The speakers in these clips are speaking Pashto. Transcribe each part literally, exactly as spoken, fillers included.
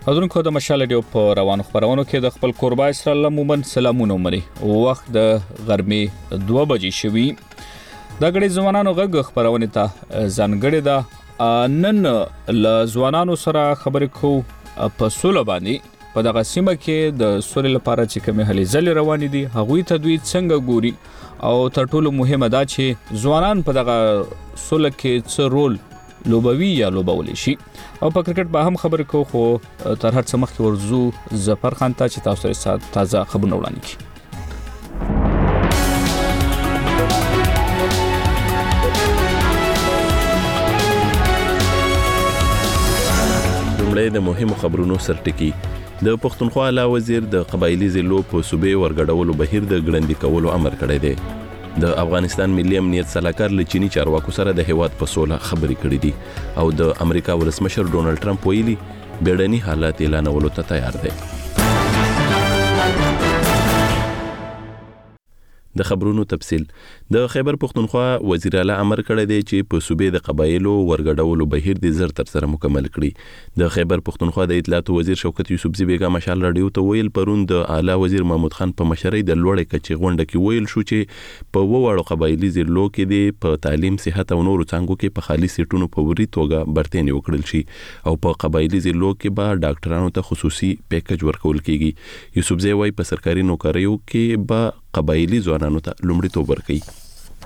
حضورونکو د مشال ریډیو په روانو خبرونو کې د خپل قربا اسرائیل مومن سلامونه مري وخت د غرمې دوه بجې شوي د غړي ځوانانو غږ خبرونه ته ځانګړي ده نن ل ځوانانو سره خبرې کو په سوله باندې په دغه سیمه کې د سولې لپاره چې کومه هلې ځلې روان دي هغوی ته دوی څنګه ګوري او تر ټولو مهمه ده چې ځوانان په دغه سوله کې څه رول لوبوي یا لوبولې شي او په کرکټ به هم خبرې کو خو تر هر څه مخکې ورزو ظفر خان ته چې تاسو سره تازه خبرونه وړاندې کړي. لومړی د مهمو خبرونو سرټکی د پښتونخوا علا وزیر د قبایلی ضلعو په صوبې ورګډولو بهیر د ګړندي کولو امر کړی دی. د افغانستان ملي امنیت سلاکار لچینی چارواکو سره د هیواد په سوله خبرې کړې دي او د امریکا ولسمشر ډونالد ټرمپ ویلي بیړني حالات اعلانولو ته تیار دی. د خبرونو تفصیل د خیبر پښتونخوا وزیر اعلی امر کړی دی چې په صوبې د قبایلو ورګډولو بهیر د زر تر سره مکمل کړي. د خیبر پښتونخوا د اطلاعات وزیر شوکت یوسفزي بیگا مشال رادیو ته ویل پرون د اعلی وزیر محمود خان په مشرۍ د لوړې کچې غونډه کې ویل شو چې په وواړو قبایلی ضلعو کې د په تعلیم صحت او نورو څنګهو کې په خالي سیټونو په وري توګه برتنې وکړل شي او په قبایلی ضلعو کې به ډاکټرانو ته خصوصي پیکج ورکول کیږي. یوسفزي وايي په سرکاري نوکریو کې به قبایلی ځوانانو ته لومړیتوب ورکړي.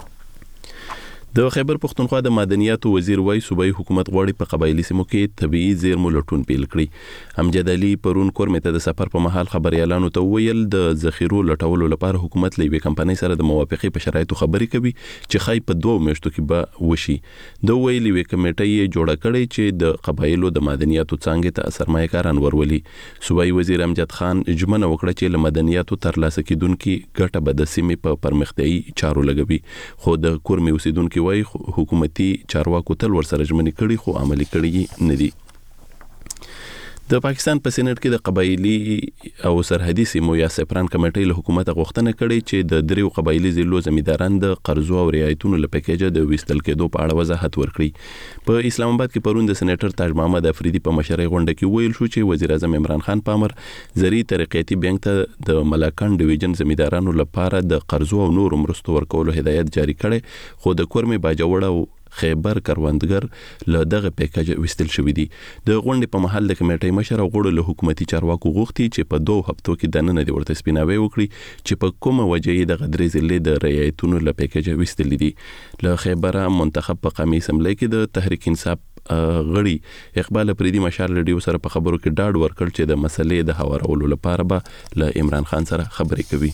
د خیبر پښتونخوا د مدنیاتو وزیر وايي صوبایي حکومت غواړي په قبایلی سیمو کې طبيعي زیرمو لټون پیل کړي. امجد علي پرون کورمه ته د سفر په مهال خبريالانو ته ویل د ذخیرو لټولو لپاره حکومت لوي کمپنۍ سره د موافقه په شرایطو خبرې کوي چې خای په دوه میاشتو کې به وشي. د ویلي وی کمیټې جوړه کړي چې د قبایلو د مدنیاتو څنګه ته سرمایه‌کاران ورولي. صوبایي وزیر امجد خان جمنه وکړه چې له مدنیاتو ترلاسه کیدونکو ګټه به د سیمې په پرمختیايي چارو لګوي. خو د کورمه اوسیدونکو وای حکومتي چارواکو تل ورسره ژمنې کړي خو عملي کړي نه دي. د پاکستان په سېنات کې د قبایلی او سرحدي سیمو یا سپران کمیټې له حکومت غوښتنه کړې چې د دریو قبایلی ضلعو زمینداران د قرضو او رعایتونو له پیکیجه د وستل کېدو په اړه وضاحت ورکړي. په اسلام آباد کې پرون د سېنیټر تاج محمد افریدي په مشرۍ غونډه کې ویل شو چې وزیر اعظم عمران خان پامر زری ترقیاتي بانک ته د ملاکان ډیویژن زمیندارانو لپاره د قرضو او نورو مرستو ورکولو هدایت جاری کړي خو د کورمه باجوړ او خیبر کروندګر له دغه پیکج وستل شوې دي. د غونډې په محل د کمیټې مشر او غړو له حکومتي چارواکو غوښتي چې په دوه هفتو کې د نن د ورته سپیناوي وکړي چې په کومه وجه یې د غدرې ضلع د رعایتونو له پیکج وستل دي. له خیبر منتخب په قومي اسمبلی کې د تحریک انصاف غړي اقبال افریدي مشال رادیو سره په خبرو کې ډاډ ورکړ چې د مسلې د هوارولو لپاره به له عمران خان سره خبرې کوي.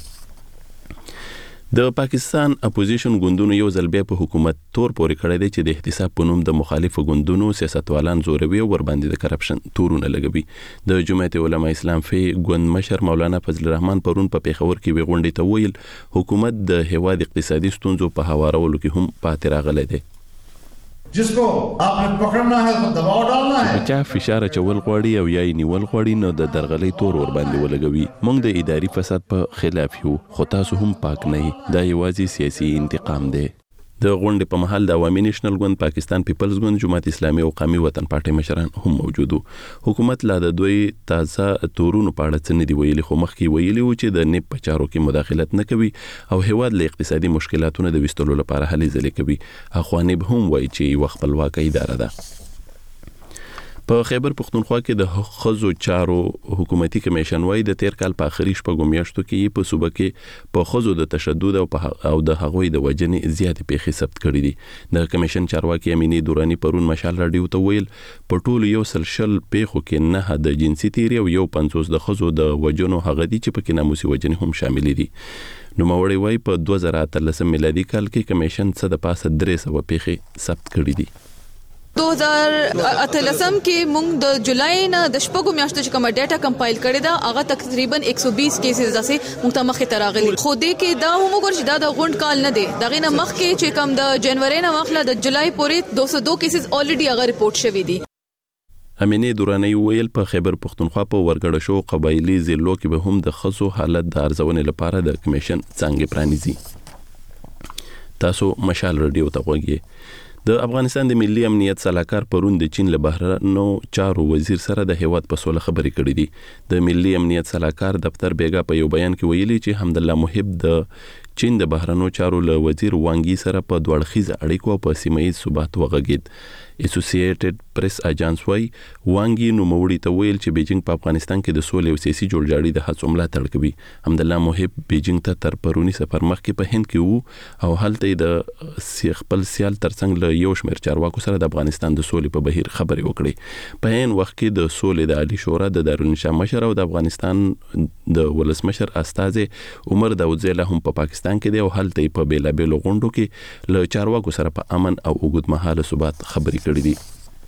د پاکستان اپوزیشن ګوندونو یو ځل بیا په حکومت تور پورې کړی دی چې د احتساب په نوم د مخالفو ګوندونو سیاستوالان زوروي او ورباندې د کرپشن تورونه لګوي. د جمعیت علماء اسلام فی ګوند مشر مولانا فضل الرحمن پرون په پیښور کې وی غونډې ته ویل حکومت د هیواد اقتصادي ستونزو په هوارولو کې هم پاتې راغلی دی. जिसको आपने पकड़ना है तो दबाव डालना है. چا فشار چول غواړي او یا نیول غواړي نو د درغلې تور ور باندې ولګوي. موږ د اداري فساد په خلاف یو خو تاسو هم پاک نه دا یوازې سیاسي انتقام دی. د غونډې په محل د عوامي نېشنل ګوند، پاکستان پیپلز ګوند، جماعت اسلامي او قومي وطن پارټي مشران هم موجود وو. حکومت لا د دوی تازه تورونو په اړه څه نه دی ویلي خو مخکې ویلي وو چې د نیب په چارو کې مداخلت نه کوي او هیواد له اقتصادي مشکلاتونو د وستلو لپاره هلې ځلې کوي. اخواني به هم وایي چې یو خپلواکه اداره ده. په خیبر پښتونخوا کې د خزو چارو حکومتي کمیشن وايي د تیر کال په اخري شپږو میاشتو کې په صوبه کې په خزو د تشدد او او د هغوی د وجنې زیاتې پیښې ثبت کړې دي. د کمیشن چارواکي امینی دورانی پرون مشال رادیو ته ویل په ټولو یو سل شل پیښو کې نه د جنسي تیری او یو پنځوس د خزو د وجنو هغه دي چې پکې ناموسي وجنې هم شامل دي. نو موري وايي په دوه زره اتلس میلادي کال کې کمیشن څه د پاسه درې سوه پیښې ثبت کړې دي. دو هزار اتلسم کې موږ د جولای نه د شپږو میاشتو چې کومه ډاټا کمپایل کړې ده هغه تقریبا ایک سو بیس کیسز داسې موږ ته مخې ته راغلي. خو دې کې دا هم وګورئ چې دا د غونډ کال نه دی. دغه نه مخکې چې کوم د جنوري نه واخله د جولای پورې دوه سوه دوه کیسز الریډي هغه ریپورت شوي دي. امینی دورانی ویل په خیبر پښتونخوا په ورګړ شو قبایلی ضلعو کې به هم د خزو حالت د ارزونې لپاره د کمیشن څنګه پرانیزي. تاسو مشال رادیو ته وګورئ. د افغانستان د ملي امنیت صلاحکار پرون د چین له بهرنیو چارو وزیر سره د هیواد په سوله خبرې کړې دي. د ملي امنیت صلاحکار دفتر بیګا په یو بیان کې ویلي چې حمدالله محب د چین د بهرنیو چارو له وزیر وانګي سره په دوه اړخیزه اړیکو او په سیمه ییز ثبات وغږید. اسوسییټډ پریس اجانس وايي وانګي نوموړي ته ویل چې بیجینګ په افغانستان کې د سولې او سیاسي جوړجاړي د هڅو ملاتړ کوي. حمدالله محب بیجینګ ته تر پرونی سفر مخکې په هند کې وو او هلته د خپل سیال ترڅنګ له یو شمېر چارواکو سره د افغانستان د سولې په بهیر خبرې وکړې. په هین وخت کې د سولې د عالی شورا د دارالانشا مشر او د افغانستان د ولسمشر استازي عمر داودزی هم په پاکستان کې دی او هلته په بیلابېلو غونډو کې له چارواکو سره په امن او اوږدمهاله ثبات خبرې کړې دي.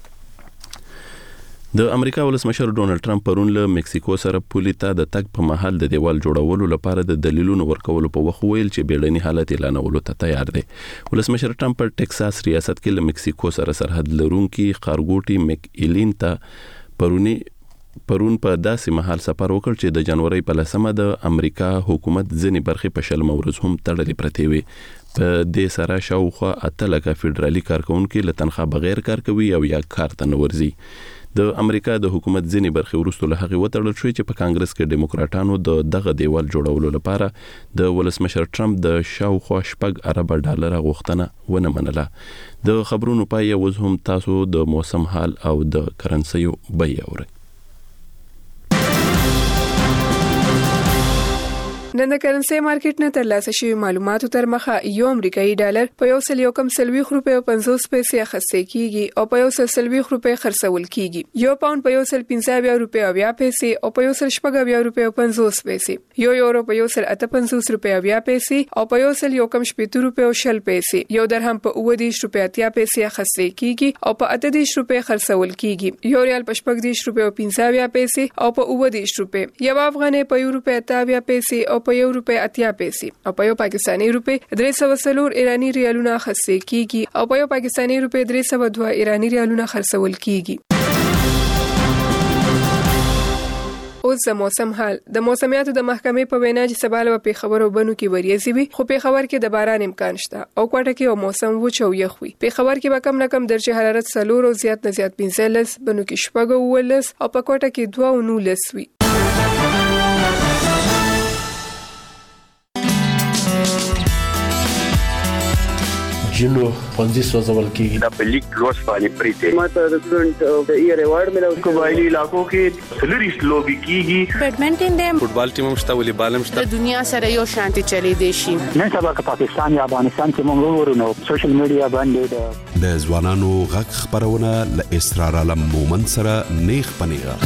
د امریکا ولسمشر ډونالد ټرمپ پرون له مکسیکو سره پولي ته د تګ په محل د دیوال جوړولو لپاره د دلیلونو ورکولو په وخت ویل چې بیړني حالت اعلانولو ته تیار دی. ولسمشر ټرمپ په ټکساس ریاست کې له مکسیکو سره سرحد لرونکي خارګوټي مک ایلین ته پرونی پرون په داسې محل سفر وکړ چې د جنوري په لسمه د امریکا حکومت ځینې برخې په شل مورز هم تړلې پرتې وي. په دې سره شاوخوا اته لکه فدرالي کارکونکو له تنخواه بغیر کار کوي او یا کار ته نه ورځي. د امریکا د حکومت ځینې برخې وروسته له هغه وتړل شوې چې په کانګرس کې دیموکراتانو د دغه دیوال جوړولو لپاره د ولسمشر ټرمپ د شاوخوا شپږ ارب ډالر غوښتنه ونه منله. د خبرونو پای اوس هم تاسو د موسم حال او د کرنسیو بیه اورئ. نن د کرنسي مارکیټ نه ترلاسه شوی معلوماتو تر مخه یو امریکایي ډالر په یو سل یو کم سلويخ روپیو پنځوس پیسې اخیستل کیږي او په یو سل سلويخ روپیو خرڅول کیږي. یو پاوند په یو سل پنځه روپیو بیا پیسې او په یو سل شپږ روپیو پنځوس پیسې. یو یورو په یو سل اته پنځوس روپیو بیا پیسې او په یو سل یو کم شپږ روپیو شل پیسې. یو درهم په اوه دیش روپیو اتیا پیسې اخیستل کیږي او په اته دیش روپیو خرڅول کیږي. یو ریال په شپږ دیش روپیو پنځه پیسې او په اوه دیش روپیو. یو افغانۍ په یو روپیو اته پیسې او په یو روپیو اتیا پیسې او په یو پاکستاني روپیو درې سوه څلور ایرانی ریالونه اخیستل کیږي او په یو پاکستاني روپیو درې سوه دوه ایرانی ریالونه خرڅول کیږي. اوس د موسم حال. د موسمیاتو د محکمې په وینا چې سبا له پیښور او بنو کې وریځي وي خو پیښور کې د باران امکان شته او کوټه کې او موسم وچ او یخ وي. پیښور کې به کم نه کم درجه حرارت څلور او زیات نه زیات پنځلس، بنو کې شپږ او ولس او په کوټه کې دوه او نولس وي. جنو پنځه سوځول کیږي د بلیک لوس باندې پریته ماته د سټډنټ د ایئر ایوارډ ملو قبایلی علاقو کې سلریس لوبي کیږي. بیډمنټن د فوټبال ټیم مشته ولې بالم شته د دنیا سره یو شانتي چلی دی شي. نن سبا که پاکستان یا افغانستان کې موږ ورونو سوشل میډیا باندې د ځوانانو غږ خبرونه ل اسرار علم مومن سره نیخ پنیغه.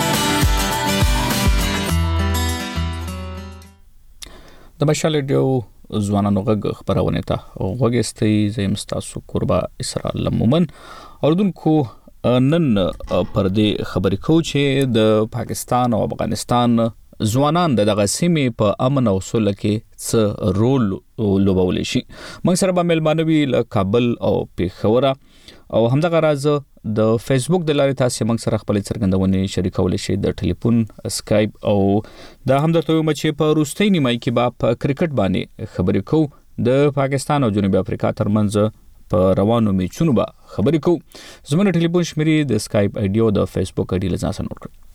د مشال ډیو ځوانانو غږ خبرونه ته وګستي زم تاسو قربا اسرائیل لمومن اردوونکو نن پر دې خبرې کو چې د پاکستان او افغانستان ځوانان د دغه سیمې په امن او سوله کې څه رول لوبولی شي. موږ سره به ملمانوي له کابل او پیښور او همدغه راز د فیسبوک د لارې تاسو موږ سره خپل څرګندونې شریکول شي د ټلیفون اسکایپ او د همدرته مچې په روستۍ نیمای کې با په کرکټ باندې خبرې کو د پاکستان او جنوبي افریقا ترمنځ په روانو میچونو به خبرې کو. زموږ ټلیفون شمیرې د اسکایپ آی ډي او د فیسبوک آی ډي لزاسه نوٹ کړئ.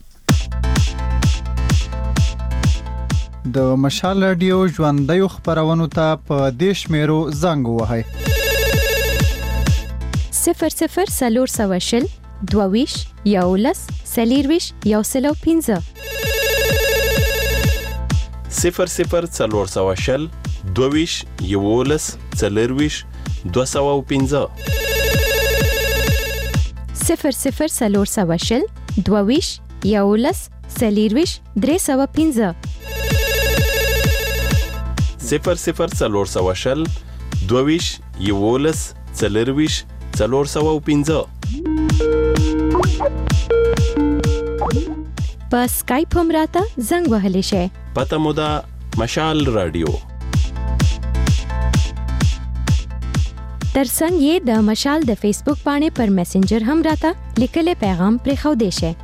د مشال رادیو ژوندۍ خبرونو ته په دیش میرو زنګ وهاي صفر صفر سلور سواشل دوویش یولس سلیرویش یوسلو پینزه صفر صفر سلور سواشل دوویش یولس سلیرویش دو سو پینزه صفر صفر سلور سواشل دوویش یولس سلیرویش درې سو پینزه صفر صفر سلور سواشل دوویش یولس سلیرویش څلور سوه پنځه. په اسکایپ هم راته زنګ وهلی شئ. پته مو ده مشال رادیو. ترڅنګ یې د مشال د فیسبوک باندې پر میسنجر هم راته لیکلی پیغام پرېښودی شئ.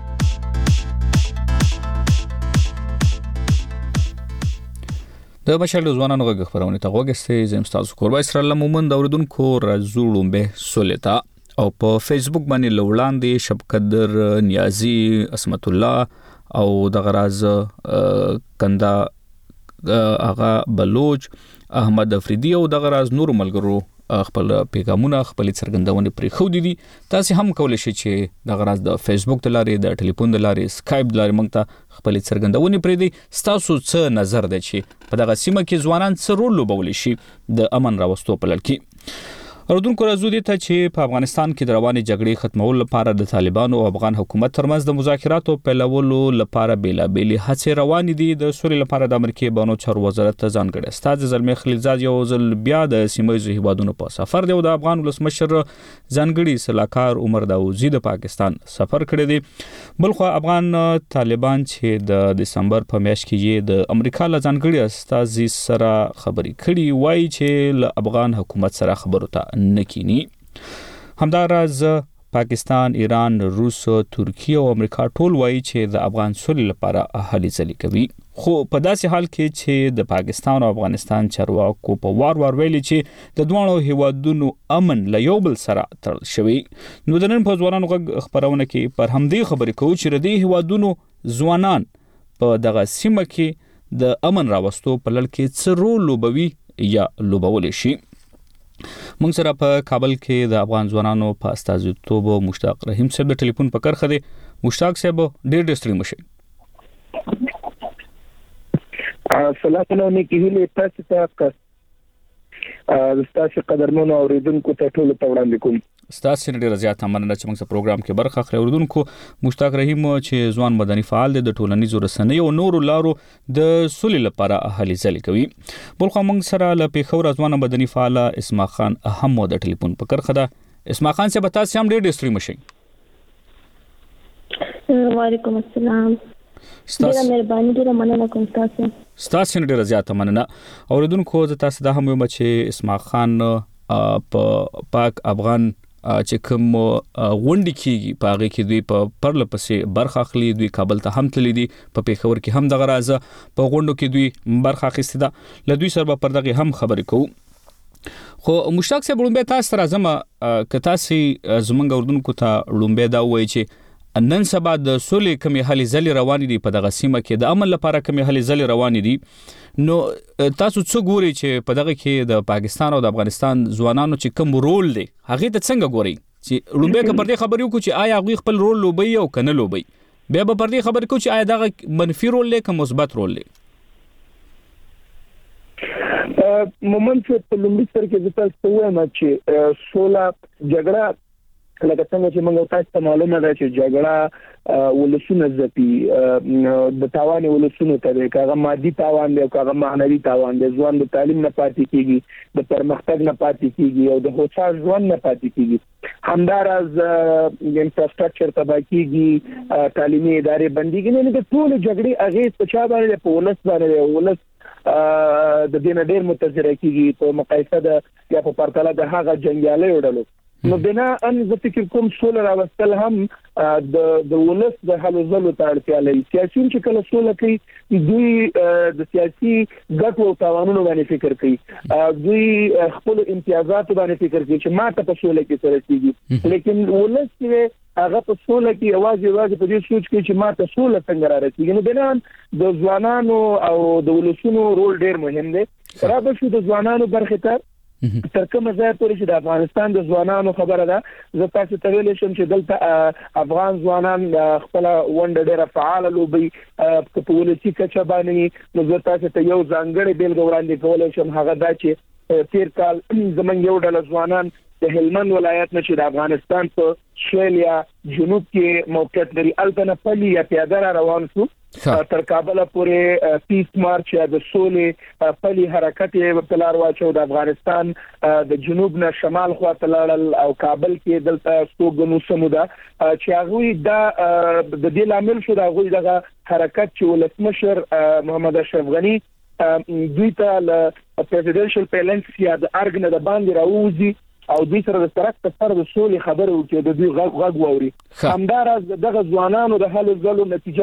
د مشال ځوانانو غږ خبرونه ته وګورئ زم تاسو کوربای سره لمومن د اوردونکو راځوړم به سولتا او په فیسبوک باندې لوړاندې شبقدر نیازی اسمت الله او د غراز کندا اغا بلوچ احمد افریدی او د غراز نور ملګرو خپل پیغامونه خپل څرګندونه پرې خو دي تاسو هم کولای شئ چې د غراز د فیسبوک د لارې د ټلیفون د لارې سکایپ د لارې موږ ته خپل څرګندونه پرې دي تاسو څه نظر ده چې په دغه سیمه کې ځوانان څه رول لوبولی شي د امن راوستو په لړ کې اردوونکو راځو دي ته چې په افغانستان کې د رواني جګړې ختمولو لپاره د طالبانو او افغان حکومت ترمنځ د مذاکراتو پیلولو لپاره بیلابېلې هڅې روانې دي د سولې لپاره د امریکای بانو چارو وزارت ځانګړی استاد زلمی خلیلزاد یو ځل بیا د سیمایي هیوادونو په سفر دی او د افغان ولسمشر ځانګړي سلاکار عمر داوودزی د پاکستان سفر کړی دی بلخو افغان طالبان چې د دسمبر په میاشت کې د امریکا له ځانګړي استاد سره خبرې کړي وایي چې له افغان حکومت سره خبرو ته نکینی همداراز پاکستان، ایران، روس، ترکیه او امریکا ټول وایي چې د افغان سولې لپاره هلې ځلې کوي خو په داسې حال کې چې د پاکستان او افغانستان چارواکو په وار وار ویلي چې د دوه هیوادونو امن له یو بل سره تړل شوی نو د نن په ځوانانو غږ خبرونه کې پر همدې خبرې کوو چې د هیوادونو ځوانان په دغه سیمه کې د امن راوستو په لړ کې څه رول لوبوي یا لوبولی شي موږ سره په کابل کې د افغان ځوانانو په استازیتوب مشتاق رحیم صاحب د ټلیفون په کرخه دی مشتاق صاحب ډېر ډېر ستړي مشي السلام علیکم هیله تاسو ته تاسو قدرمنو اوریدونکو ته ټول ته وړاندې کوم ستاسو ډېر زیات مننه چې موږ په پروګرام کې برخه اخلي اوریدونکو مشتاق رحیم چې ځوان مدني فعال دی د ټولنیزو رسنیو او نورو لارو د سولې لپاره هلې ځلې کوي بلخو موږ سره له پیښور ځوان مدني فعال اسماع خان اهم د ټلیفون په کرخه ده اسماع خان صاحب تاسو هم ډېر ډېر ستړي مشي وعلیکم السلام ډیره مهرباني ډیره مننه کوم تاسو ستاسو ډیره زیاته مننه اوریدونکو زه تاسو د هم یم چې اسماع خان په پاک افغان چې کوم غونډې کېږي په هغه کې دوی په پرله پسې برخه اخلي دوی کابل ته هم تللی دي په پیښور کې هم دغه راځه په غونډو کې دوی برخه اخیستې ده له دوی سره پر دغه هم خبرې کوو خو مشتاق صاحب لومبه تاسو راځم که تاسو زمونږ اوردونکو ته لومبه دا وایي چې نن سبا د سولې کمی هلې ځلې روانې دي په دغه سیمه کې د امن لپاره کمی هلې ځلې روانې دي نو تاسو څه ګوري چې په دغه کې د پاکستان او د افغانستان ځوانانو چې کوم رول دی هغه ته څنګه ګوري چې لومبه که پر دې خبرې وکړو چې آیا هغه خپل رول لوبي او کنه لوبي بیا به پر دې خبرې کوو چې آیا دغه منفي رول دی که مثبت رول دی مومنت په لومړي سر کې د تاسو وایم چې سولا جګړه لکه څنګه چې موږ تاسو ته معلومه ده چې جګړه ولسونه ځپي د تاوان ولسونه ته د کاغه مادي تاوان دی او کاغه معنوي تاوان دی ځوان د تعلیم نه پاتې کیږي د پرمختګ نه پاتې کیږي او د هوښیار ځوان نه پاتې کیږي همداراز انفراستراکچر تباہ کیږي تعلیمي ادارې بنديږي نه د ټول جګړې هغه په چا باندې په ولس باندې ولس د دې نه ډېر متاثر کیږي په مقایسه د یا په پرتله د هغه جنگیالي وړلو نو بنا ان زه فکر کوم سوله راوستل هم د د ولس د حل زلو ته اړتیا لري سیاسيون چې کله سوله کوي دوی د سیاسي ګټو او تاوانونو باندې فکر کوي دوی خپل امتیازات باندې فکر کوي چې ماته په سوله کې سره کیږي لیکن ولس چې هغه په سوله کې आवाज आवाज په دې سوچ کې چې ماته سوله څنګه راځي نو بنا د ځوانانو او د ولسونو رول ډېر مهم دی راځي چې د ځوانانو برخه ته تر کومه ځای پورې چې د افغانستان د ځوانانو خبره ده زه تاسو ته ویل شم چې دلته افغان ځوانان خپل ونډه ډېره فعال لوبي په ولسی کچه باندې نو زه تاسو ته یو ځانګړی بیلګه وړاندې کولای شم هغه دا چې تیر کال زمونږ یو ډله ځوانان د هلمند ولایت نه چې د افغانستان په شمالي جنوب کې موقعیت لري البته پلی یا پیاده روان شو تر کابل پورې پیس مارچ یا د سولې پلی حرکت په لار واچو د افغانستان د جنوب نه شمال خواته لاړل او کابل کې دلته ستوګنو سمودا چې هغه د د دې لامل شو د هغه دغه حرکت چې ولسمشر محمد اشرف غنی دوی ته ل پریزیدنشل پیلنس یا د ارګ نه د باندې راوځي او دوی سره د سرک په سر د سولې خبره وکړي د دوی غږ غږ ووري همداراز دغه ځوانانو د حل زلو نتیجه وا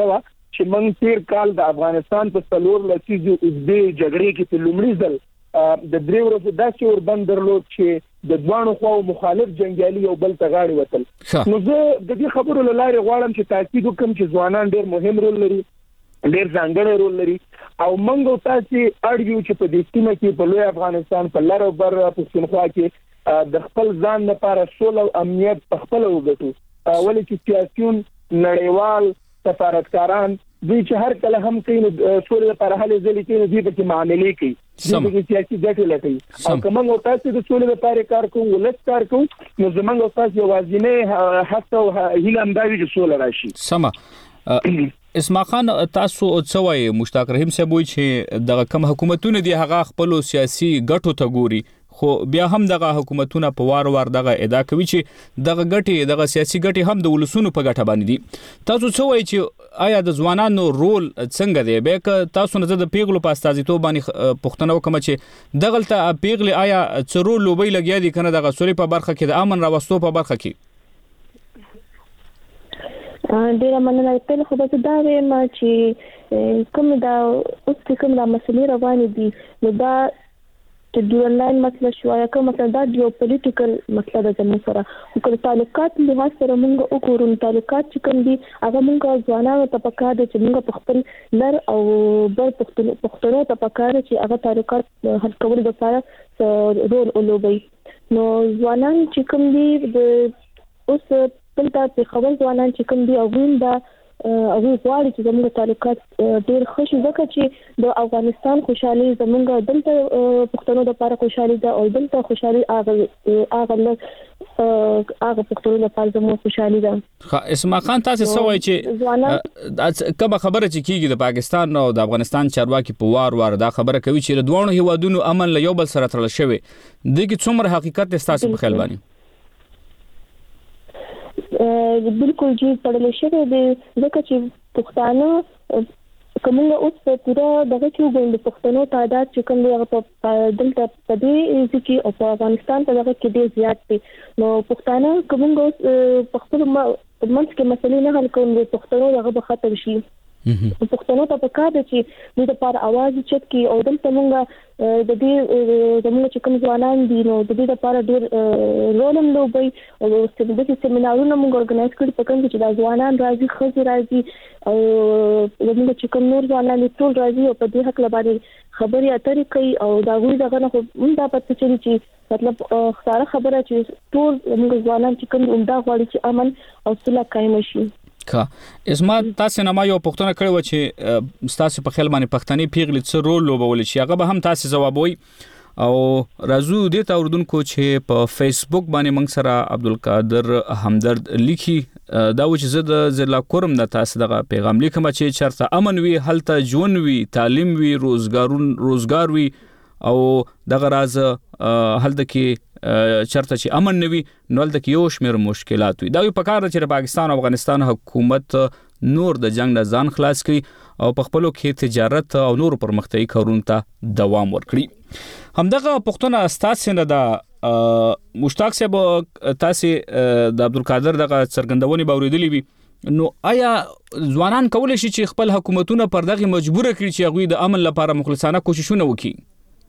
چې موږ تیر کال د افغانستان په څلور لسیزو اوږدې جګړې کې په لومړي ځل د درې ورځې داسې اوربند درلود چې د دوانو خواو مخالف جنگیالي یو بل ته غاړه وتل. نو زه د دې خبرو له لارې غواړم چې تاکید وکړم چې ځوانان ډېر مهم رول لري، ډېر ځانګړی رول لري او موږ تاسو اړیو چې په دې سیمه کې په لوی افغانستان په لار او بر پښتونخوا کې د خپل ځان لپاره سوله او امنیت په خپل وګټو، ولې چې سیاسيون نړیوال سفارتکاران دوی چې هر کله هم کوي سولې لپاره هلې ځلې کوي، دوی په معاملې کوي، دوی په سیاسي ګټې لټوي او کومه او تاسو د سولې لپاره کار کوو ولس کار کوو نو زمونږ او تاسو یوازینی هڅه او هیله هم دا وي چې سوله راشي. سمه اسماع خان، تاسو څه وایي؟ مشتاق رحیم صاحب وایي چې دغه کم حکومتونه دي هغه خپل سیاسي ګټو ته ګوري، خو بیا هم دغه حکومتونه په وار وار دغه ادعا کوي چې دغه ګټي دغه سیاسي ګټي هم د ولسونو په ګټه باندې دي. تاسو څه وایي چې آیا د ځوانانو رول څنګه دی؟ به ک تاسو نه د پیغلو په استازیتوب باندې پښتنو کوم چې دغلته پیغلي آیا څه رول لوبي لګیا دي کنه دغه سوري په برخه کې د امن راوستو په برخه کې؟ ډیره مننه. تل خو به دا وایم چې کوم دا اوس کوم دا مسلې روانې دي نو دا چې د آنلاین مسله شو یا کوم مسله دا جیو پولیټیکل مسله ده زموږ سره، خو تعلقات له سره موږ وګورو تعلقات چې کوم دي هغه موږ ځوانانو ته پکار دي چې موږ په خپل لر او بل پښتنو ته پکار چې هغه تعلقات حل کولو لپاره رول ولوبي. نو ځوانان چې کوم دي د اوس بل دا په خبر ځوانان چې کوم دي او وین دا هغه غواړي چې زموږ تعلقات ډېر ښه شي، ځکه چې د افغانستان خوشحالي زموږ دلته پښتنو لپاره خوشحالي ده او دلته خوشحالي هغه هغه هغه پښتنو لپاره زموږ خوشحالي ده. ښه اسماع خان، تاسو څه وایي چې کومه خبره چې کیږي د پاکستان او د افغانستان چارواکي په وار وار دا خبره کوي چې د دوه هیوادونو امن له یو بل سره تړل شوی، دغه څومره حقیقت تاسو په خیال باندې؟ بالکل جی پړل شوی دی، ځکه چې پښتانه کومه اوس په پوره دغه کې وګورئ د پښتنو تعداد چې کوم دی هغه په دلته په دې ځکه او په افغانستان په دغه کې ډیر زیات دي. نو پښتانه کومه اوس په خپل منځ کې مسلې نه حل کوي، د پښتنو هغه به ختم شي. پښتنو ته پکار دي چې د لپاره आवाज چت کی او دلته موږ د دې زموږ چې کوم ځوانان دي نو د دې لپاره ډېر رول هم لوبي او د سیمینارونو موږ اورګنایز کړی په کوم چې د ځوانان راځي خځې راځي او زموږ چې کوم نور ځوانان ټول راځي او په دې حق لپاره خبرې اترې کوي او دا غوړي دغه نه خو دا پته چي چې مطلب ښکاره خبره چې ټول موږ ځوانان چې کوم عمده غواړي چې امن او صلح قائم شي. کا اسما تاسو نه ما یو پښتنه کړو چې تاسو په خیال باندې پښتني پیغلي څه رول لوبول شي، هغه به هم تاسو جواب وي او راځو د تا اردوونکو چې په فیسبوک باندې موږ سره عبدالقادر همدرد لیکي دا و چې زه د ضلع کورم د تاسو دغه پیغام لیکم چې چرته امن وي، هلته ژوند وي، تعلیم وي، روزګارون روزګار وي او دغه راز هلته کې چرته چې امن نوي نو هلته کې یو شمېر مشکلات وي. دا یو پکار چې د پاکستان او افغانستان حکومت نور د جنگ نه ځان خلاص کړي او په خپلو کې تجارت او نور پرمختیايي کارونو ته دوام ورکړي. همدغه پښتون استاد نه د مشتاق صاحب تاسو د عبدالقادر دغه څرګندونې باوریدلې وي، نو آیا ځوانان کولای شي چې خپل حکومتونه پر دغه مجبور کړي چې هغه د امن لپاره مخلصانه کوششونه وکړي؟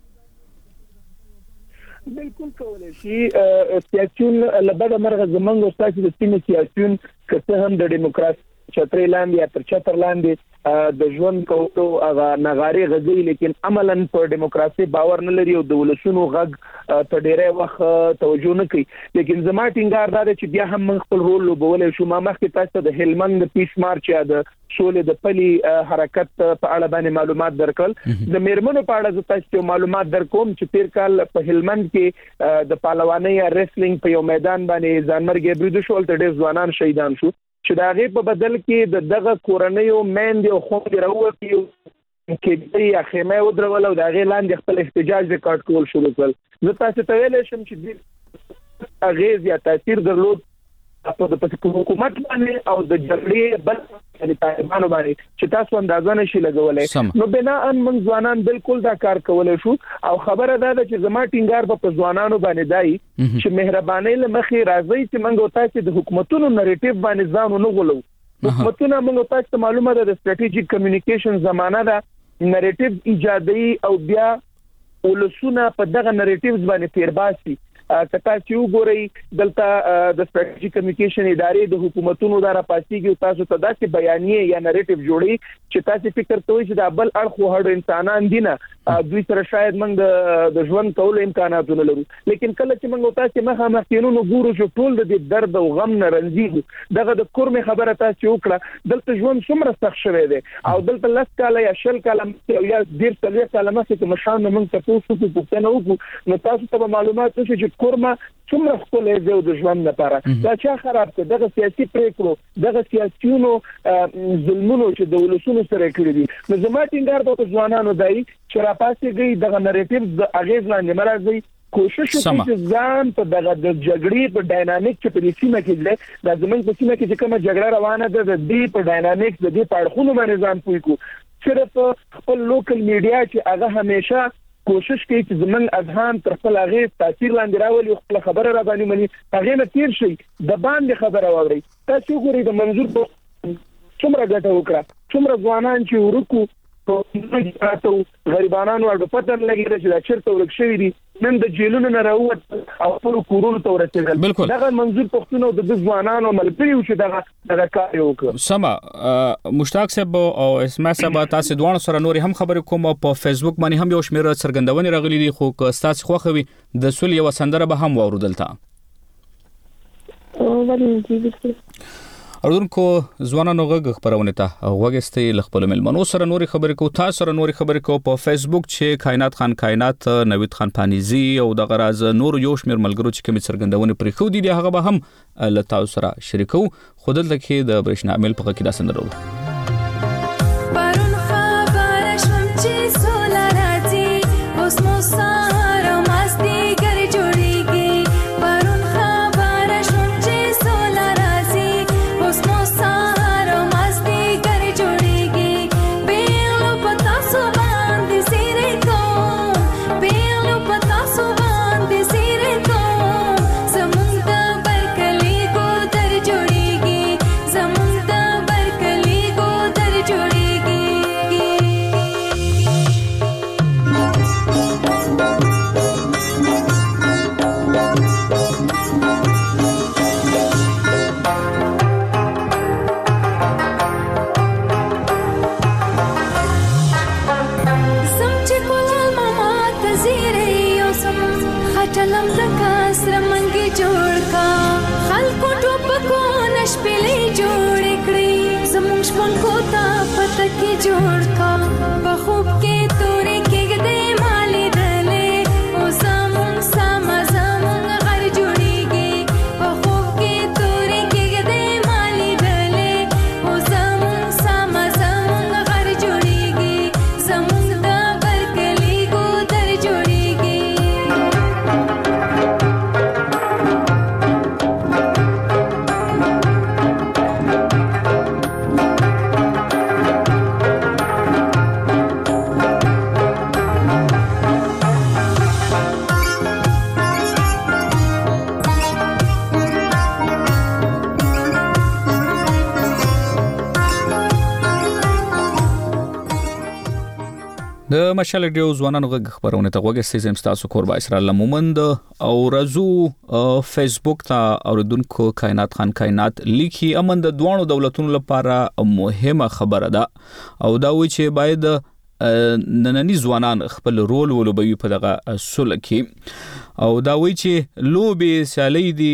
بالکل کولای شي. سیاسيون لبد مرغه زمنګ او تاسو د سیمې سیاسيون کته هم د دیموکراسي چترې لاندې یا تر چتر لاندې د ژوند کوو هغه نغاري غزي، لیکن عملاً په دیموکراسي باور نه لري او د ولسونو غږ ته ډېره وخت توجه نه کوي. لیکن زما ټینګار دا دی چې بیا هم من خپل رول لوبولای شو. ما مخکې تاسو د هلمند د پیس مارچ یا د سولې د پلي حرکت په اړه باندې معلومات درکړل. د میرمنو په اړه زه تاسو ته معلومات درکوم چې تیر کال په هلمند کې د پهلوانۍ یا ریسلینګ په یو میدان باندې ځانمرګي برید شو، تر ډېر ځوانان شهیدان شو چې دا غي په بدل کې د دغه کورنۍ او مین دی خو دروتی کې دی خیمه او درول او دا غي لاندې خپل احتجاج ریکارډ کول شروع کړل. زه تاسو ته ویل شم چې د اغیز یا تاثیر درلود په د حکومت باندې او د جګړې بل یعنی طالبانو باندې چې تاسو اندازه نشي لګولای. نو بنا ان من ځوانان بالکل دا کار کولای شو او خبره ده چې زما ټینګار په ځوانانو باندې دای چې مهرباني له مخې راځي چې موږ تاسو د حکومتونو نریټیو باندې ځانو نه غولو حکومتونه موږ تاسو معلومه ده د ستراتیژیک کمیونیکیشن زمانہ ده نریټیو ایجادي او بیا ولسونه په دغه نریټیوز باندې تیرباسي کتا چې وګورئ دلته د ستراتیژیک کمیونیکیشن ادارې د حکومتونو دارا پاسيږي تاسو ته داسې بیانیه یا نریټیو جوړي چې تاسو فکر کوئ چې د بل اړخ وهړ انسانان دي نه دوی سره شاید موږ د ژوند کولو امکانات نه لرو لیکن کله چې موږ تاسو مخه مخکینونو ګورو چې ټول د درد او غم نه رنځي دغه د کورمه خبره تاسو وکړه دلته ژوند څومره سخت شوی دی او دلته لاس کاله یا شل کاله یا ډیر څلور کاله مخکې چې مشان موږ تاسو څه پوښتنه وکړو نو تاسو ته معلومات شي چې کورمه څومره خپل ځو د ژوند لپاره دا چې خراب کړه دغه سیاسي پریکړو دغه سیاسيونو ظلمونو چې د ولسونو سره کړی دي نو زما ټینګار د ځوانانو دای چې راپاسېږي دغه نریټیو د اغیز لاندې مرزي کوشش وکړي چې ځان په دغه د جګړې په ډاینامیک چې په سیمه کې ده د زمونږ په سیمه کې چې کومه جګړه روانه ده د دې په ډاینامیک د دې په اړخونو باندې ځان پوي کو صرف خپل لوکل میډیا چې هغه همیشه کوشش کوي چې زمون اذهان تر خپل هغه تاثیر لاندې راولي او خپل خبره را باندې مني هغه نه تیر شي د باندې خبره واوري تاسو ګورئ د منظور په څومره ګټه وکړه څومره ځوانان چې ورکو په تاسو غریبانو او په پتن لګیږي چې دا چیرته ورکشوي دي نن د جیلونو نه راووت او خپل کورونو ته ورسېدل دغه منظور پښتون او د ځوانانو ملګری چې دغه دغه کار وکړ سما مشتاق صاحب او اسماعیل صاحب تاسو دوه سره نور هم خبرې کوم په فیسبوک باندې هم یو شمېر څرګندونې راغلي دي خو تاسو خوخوي د سول یو سندره به هم واوردل تا او ولې دې اردوونکو ځوانانو غږ خبرونه ته وګستې لخپل ملمنو سره نوري خبرې کو تاسو سره نوري خبرې کو په فیسبوک چې کائنات خان کائنات نوید خان پانیزی او د غراز نور یو شمیر ملګرو چې کوم څرګندونه پرې خو دي هغه به هم له تاسو سره شریکو خودل تکي د برښنا عمل په کې دا سندرو د مشال ډیو ځوانانو غږ خبرونه ته وګورئ چې تاسو کور با اسرائیل مومند او رازو فیسبوک ته اوردونکو کائنات خان کائنات لیکي امن د دوانو دولتونو لپاره مهمه خبره ده او دا وی چې باید نننی ځوانان خپل رول ولوبوي په دغه سول کې او دا وی چې لوبي سیالي دي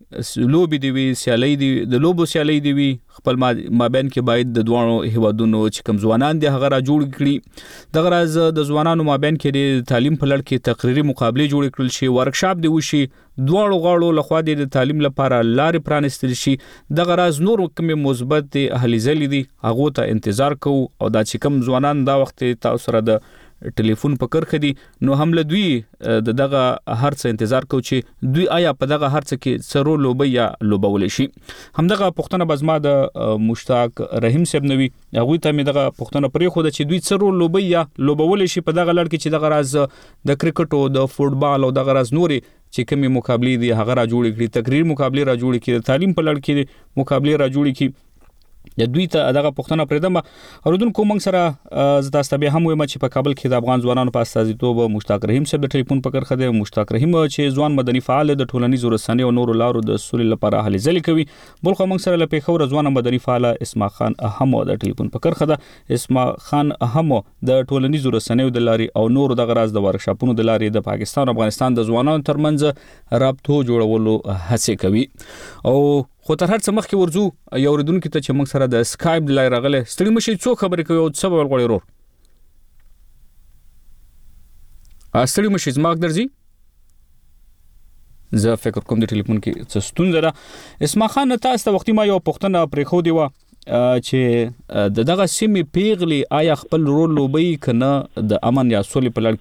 لوبي دی وی سیالي دي د لوبو سیالي دی وی خپل مابین کې باید د دوانو هیوادونو چې کم ځوانان دي هغه را جوړ کړي دغه راز د ځوانانو مابین کې د تعلیم په لړ کې تقریری مقابله جوړ کړل شي ورکشاپ دی وشي دوه غاړو لخوا د تعلیم لپاره لارې پرانستل شي دغه راز نور کوم مثبت اهلی زلی دي هغه ته انتظار کوو او دا چې کم ځوانان دا وخت تاسو سره د ټلیفون په کرخه دي نو هم له دوی د دغه هرڅ انتظار کو چې دوی آیا په دغه هرڅ کې سرو لوبي یا لوبول شي هم دغه پښتنه بزما د مشتاق رحیم صاحب نوی هغه ته مې دغه پښتنه پرې خو د چې دوی سرو لوبي یا لوبول شي په دغه لړ کې چې دغه راز د کرکټ او د فوتبال او دغه راز نوري چې کومي مقابله دي هغه را جوړ کړي تقریر مقابله را جوړ کړي تعلیم په لړ کې مقابله را جوړ کړي د دوی ته دغه پښتنه پردم اوردونکو موږ سره زتا ستبه هم ویم چې په کابل کې د افغان ځوانانو په استازیتوب مشتاق رحیم صاحب د ټلیفون په کرخه د مشتاق رحیم چې ځوان مدني فعال د ټولنیزو رسنیو او نورو لارو د سولې لپاره هلې ځلې کوي بل خو موږ سره له پیښور ځوان مدني فعال اسما خان اهم د ټلیفون په کرخه د اسما خان اهم د ټولنیزو رسنیو د لاري او نورو د غراز د ورکشاپونو د لاري د پاکستان او افغانستان د ځوانانو ترمنځ رابطو جوړولو هڅه کوي او خو تر هر څه مخکې ورځو یو ردونکو ته چې موږ سره د اسکایپ د لای راغله ستړي مشي څو خبرې کوي او څه به ولغړي ورور ستړي مشي زما درځي زه فکر کوم د ټلیفون کې څه ستونزه ده اسما خان تاسو ته وختي ما یو پښتنه پرې خو دی و چې د دغه سیمې پیغلي آیا خپل رول لوبي کنه د امن یا سولې په لړ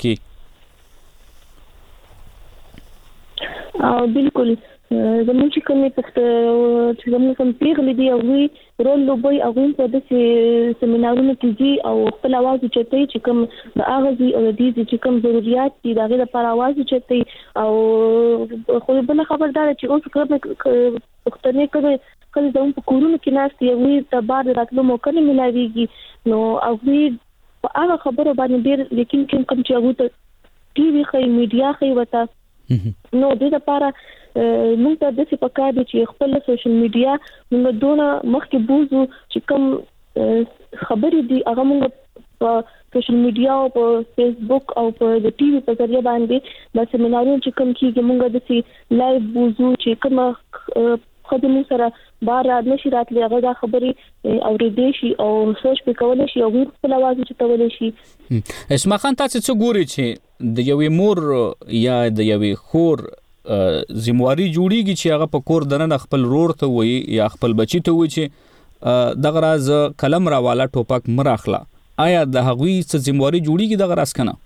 کې او بالکل زموږ چې کومې پخته چې زموږ کوم پیغلې دي او وی رول لوبي او په داسې سیمینارونو کې دي او خپل आवाज چته چې کوم د اغازي او د دې چې کوم ضرورت دي دغه لپاره आवाज چته او خو بل خبردار چې اوس کوم پښتنې کوي کله زموږ په کورونو کې ناست یو وی د بار راتلو موقع نه ملایويږي نو او وی هغه خبره باندې ډیر لیکن کوم چې هغه ته ټي وي خي میډیا خي وتا نو د دې لپاره موږ ته د څه پکار دي چې خپل سوشل میډیا موږ دونه مخکې بوزو چې کوم خبرې دي هغه موږ په سوشل میډیا او په فیسبوک او په د ټي وي په ذریعہ باندې د سیمینارونو چې کوم کیږي موږ د څه لایو بوزو چې کوم خدمت سره بار نشي راتلی هغه د خبرې او ریډي شي او سوچ په کول شي او خپل आवाज چتول شي اسما خان تاسو څه ګوري چې د یوې مور یا د یوې خور زمواري جوړیږي چې هغه په کور دنه خپل رور ته وي یا خپل بچی ته وي چې دغه راز قلم راواله ټوپک مراخله آیا د هغوی څه زمواري جوړیږي دغه راز کنه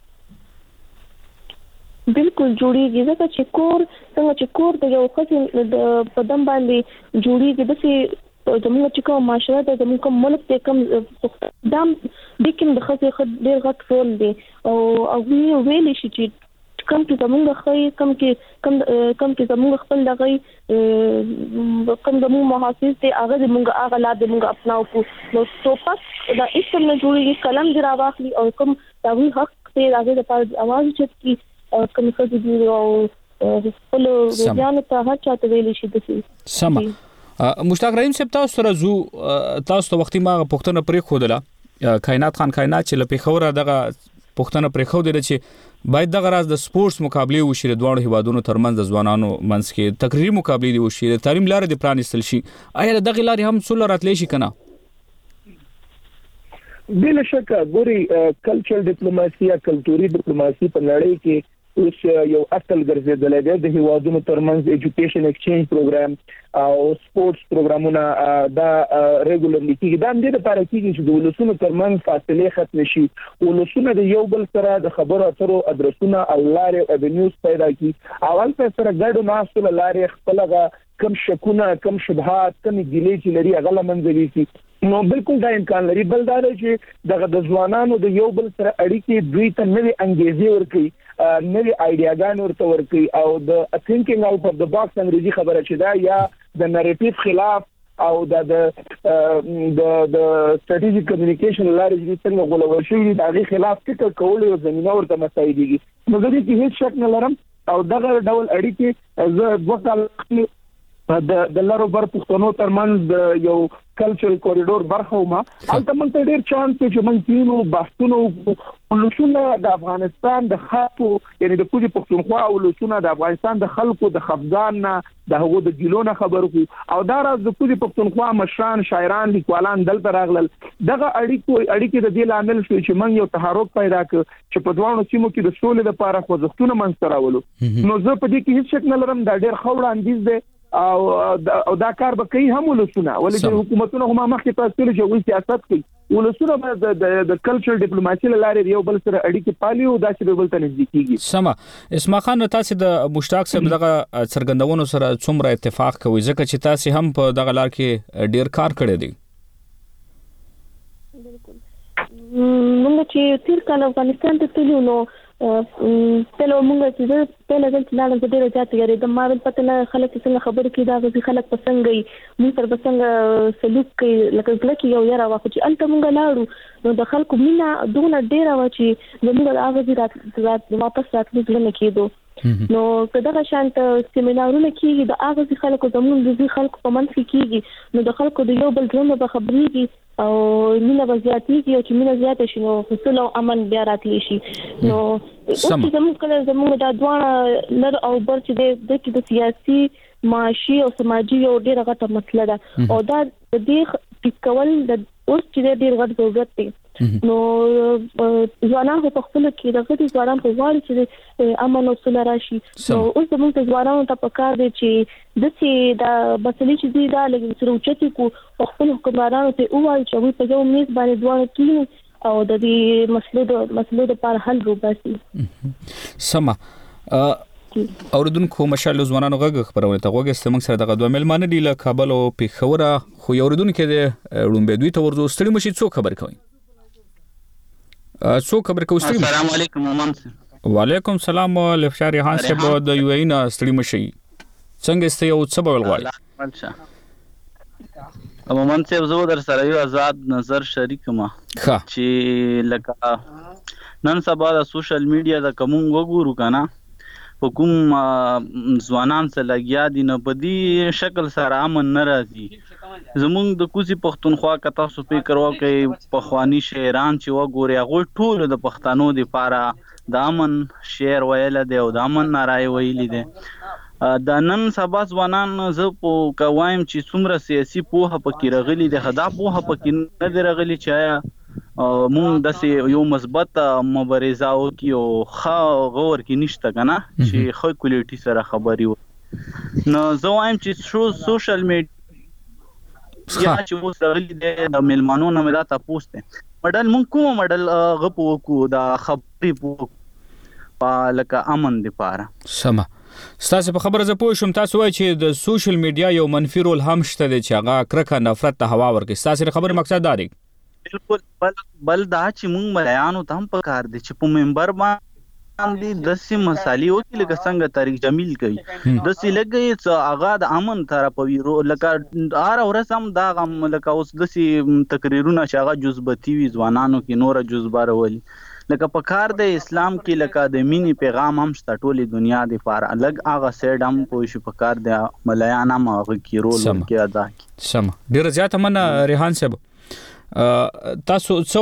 بالکل جوړیږي ځکه چې کور څنګه چې کور د یو خصم د پدم باندې جوړیږي د څه زموږ چې کوم معاشره د زموږ کوم ملک ته کوم دام د کوم د خصي خد ډیر غټ رول دی او او ویل شي چې کم چې زموږ خې کم کې کم کم چې زموږ خپل دغه کم زموږ محاسس ته هغه زموږ هغه لا زموږ خپلو کو نو ټوپک دا اسم نه جوړیږي قلم دی راواخلي او کوم دا وی حق ته هغه د پاره आवाज چتي کوم څه دی او خپل ځان ته هر چاته ویل شي دسي سم مشتاق رحیم صاحب تاسو سره زو تاسو ته وختي ما پښتنه پرې خودله کائنات خان کائنات چې لپاره خوره دغه پښتنه پرې خو دی چې باید دغه راز د سپورتس مقابله وشي د دوه هیوادونو ترمنځ د ځوانانو منځ کې تقریری مقابله دی وشي د تعلیم لارې د پرانیستل شي آیا دغه لارې هم څول راتلی شي کنه بلا شک ګوري کلچرل ډیپلوماسي یا کلتوري ډیپلوماسي په نړۍ کې اوس یو اصل ګرځیدل دی د هیوادونو ترمنځ ایجوکیشن ایکسچینج پروګرام او سپورتس پروګرامونه دا ریګولرلی کیږي دا د لپاره کیږي چې د ولسونو ترمنځ فاصله ختم شي ولسونه د یو بل سره د خبرو اترو ادرسونه او لارې او نیوز پیدا کی اول په سره ګډو ناسو لارې خپلغه کم شکونه کم شبهات کم ګیلې چې لري هغه لمنځلي شي نو بالکل دا امکان لري بل دا چې دغه د ځوانانو د یو بل سره اړیکې دوی ته نوې انګیزې ورکړي نوې آیډیاګان ورته ورکړي او د تھینکینګ اوټ اف د باکس انګریزي خبره چې دا یا د نریټیو خلاف او د د د سټریټیجیک کمیونیکیشن لارې چې څنګه غولول شي د هغه خلاف فکر کول او زمينه ورته مساعدېږي نو د دې هیڅ شک نه لرم او دغه ډول اړیکې زه دوه کال د د لارو بر پښتنو ترمنځ د یو کلچرل کوریډور برخه ومه البته موږ ته ډیر چانس چې موږ کینو بحثونه ولسونه د افغانستان د خاطو یعنی د کوجی پښتونخوا ولسونه د افغانستان د خلکو د خفګان نه د هغو د ګیلونه خبرو کو او دا راز د کوجی پښتونخوا مشران شاعران لیکوالان دلته راغلل دغه اړیکو اړیکې د دې لامل شو چې موږ یو تحرک پیدا کړ چې په دوه سیمو کې د سولې لپاره خوځښتونه منځ راولو نو زه په دې کې هیڅ شک نه لرم دا ډیر خوړ اندیز دی او او دا کار به کوي هم ولسونه ولې چې حکومتونه هم مخکې تاسو چې وایي سیاست کوي ولسونه د د کلچرل ډیپلوماسي لاره یو بل سره اړیکې پالي او دا چې بل ته نږدې کیږي سم اسما خان تاسو د مشتاق صاحب دغه څرګندونو سره څومره اتفاق کوي ځکه چې تاسو هم په دغه لار کې ډیر کار کړی دی بالکل موږ چې تیر کال افغانستان ته تلو نو پهله موږ چې پهله ځل چې لاړم زه ډېره زیاته یارېدم ما ویل پته نه خلک څنګه خبرې کوي دا غوښتي خلک په څنګه وي موږ سره به څنګه سلوک کوي لکه زړه کې یو یاره وه خو چې هلته موږ لاړو نو د خلکو مینه دومره ډېره وه چې زموږ د هغه ځای رات واپس راتلو زړه نه کېدو نو که دغه شانت سیمینارونه کېږي د هغه ځای خلکو زموږ د ځای خلکو په منځ کې کېږي نو د خلکو د یو بل زړونه به خبرېږي او مینه به زیاتېږي او چې مینه زیاته شي نو حصول او امن بیا راتلی شي نو اوس چې زموږ کله زموږ دا دواړه لر او بر چې دی د کې د سیاسي معاشي او سماجي یو ډېره غټه مسله ده او دا د دې ټیک کول د اوس چې ډېر غټ ضرورت دی نو ځوانان په خپل کې دغه د ځوانان په وړاندې چې امن او سوله راشي نو اوس زموږ د ځوانانو ته پکار دی چې د سي دا مسلې چې دی دا لګي چې اوچتي کو خپل حکومتانو ته وایي چې موږ په یو میز باندې ځوان کېنو او د دې مسلو د مسلو لپاره حل وباسي سما اوردونکو مشال ځوانانو غږ خبرونه ته غوږ استمنګ سره دغه دوه ملمانه دی له کابل او پیښور خو اوردونکو د لومبه دوی ته ورځو ستړي مشي څو خبر کوي څو خبر کوي السلام علیکم مومن وعلیکم السلام لفشار ریحان صاحب د یو ای نه ستړي مشي څنګه است یو څه بول غواړي مومن صاحب زه در سره یو آزاد نظر شریک ما چې لکه نن سبا د سوشل میډیا د کوم وګورو کنه په کوم ځوانان سره لګیا دي نه په دې شکل سره امن نه راځي زمونږ د کوزي پښتونخوا کته سو فکر وکي په خواني شهران چې وګوري هغه ټول د پښتنو د پاره د امن شهر ویل دی او د امن نارای ویل دي د نن سبا ځوانان زه په کوایم چې څومره سیاسي پوهه پکې رغلي دي خدا پوهه پکې نه دی رغلي چې مونږ د یو مثبت مبارزه او کې او خا غور کې نشته کنه چې خو کوالټي سره خبري نو زه وایم چې شو سوشل میډیا یا چې اوس راغلي د ملمانو نه مدا تاسو ته مډل مونږ کوم مډل غپو کو دا خبري پو په لکه امن دی پاره سما ستاسو په خبره زه پوه شوم تاسو وایئ چې د سوشل میډیا یو منفي رول هم شته دی چې هغه کرکه نفرت ته هوا ورکړي ستاسو خبره مقصد دا دی بالکل بل بل دا چې مونږ مليانو ته هم پکار دي چې په منبر باندې د سي مسالې وکړي لکه څنګه طارق جمیل کوي د سي لګي چې هغه د امن طرف ویرو لکه ار اورسم دا لکه اوس د سي تقریرونه چې هغه جذبتي وي ځوانانو کې نور جذبار ولي لکه پکار د اسلام کې لکه د مینی پیغام هم ست ټولي دنیا د فار الګ هغه سیډ هم پوه شي پکار د مليانا ما کې رول کې ادا کی سم ډیر زیات من ریحان صاحب تاسو څه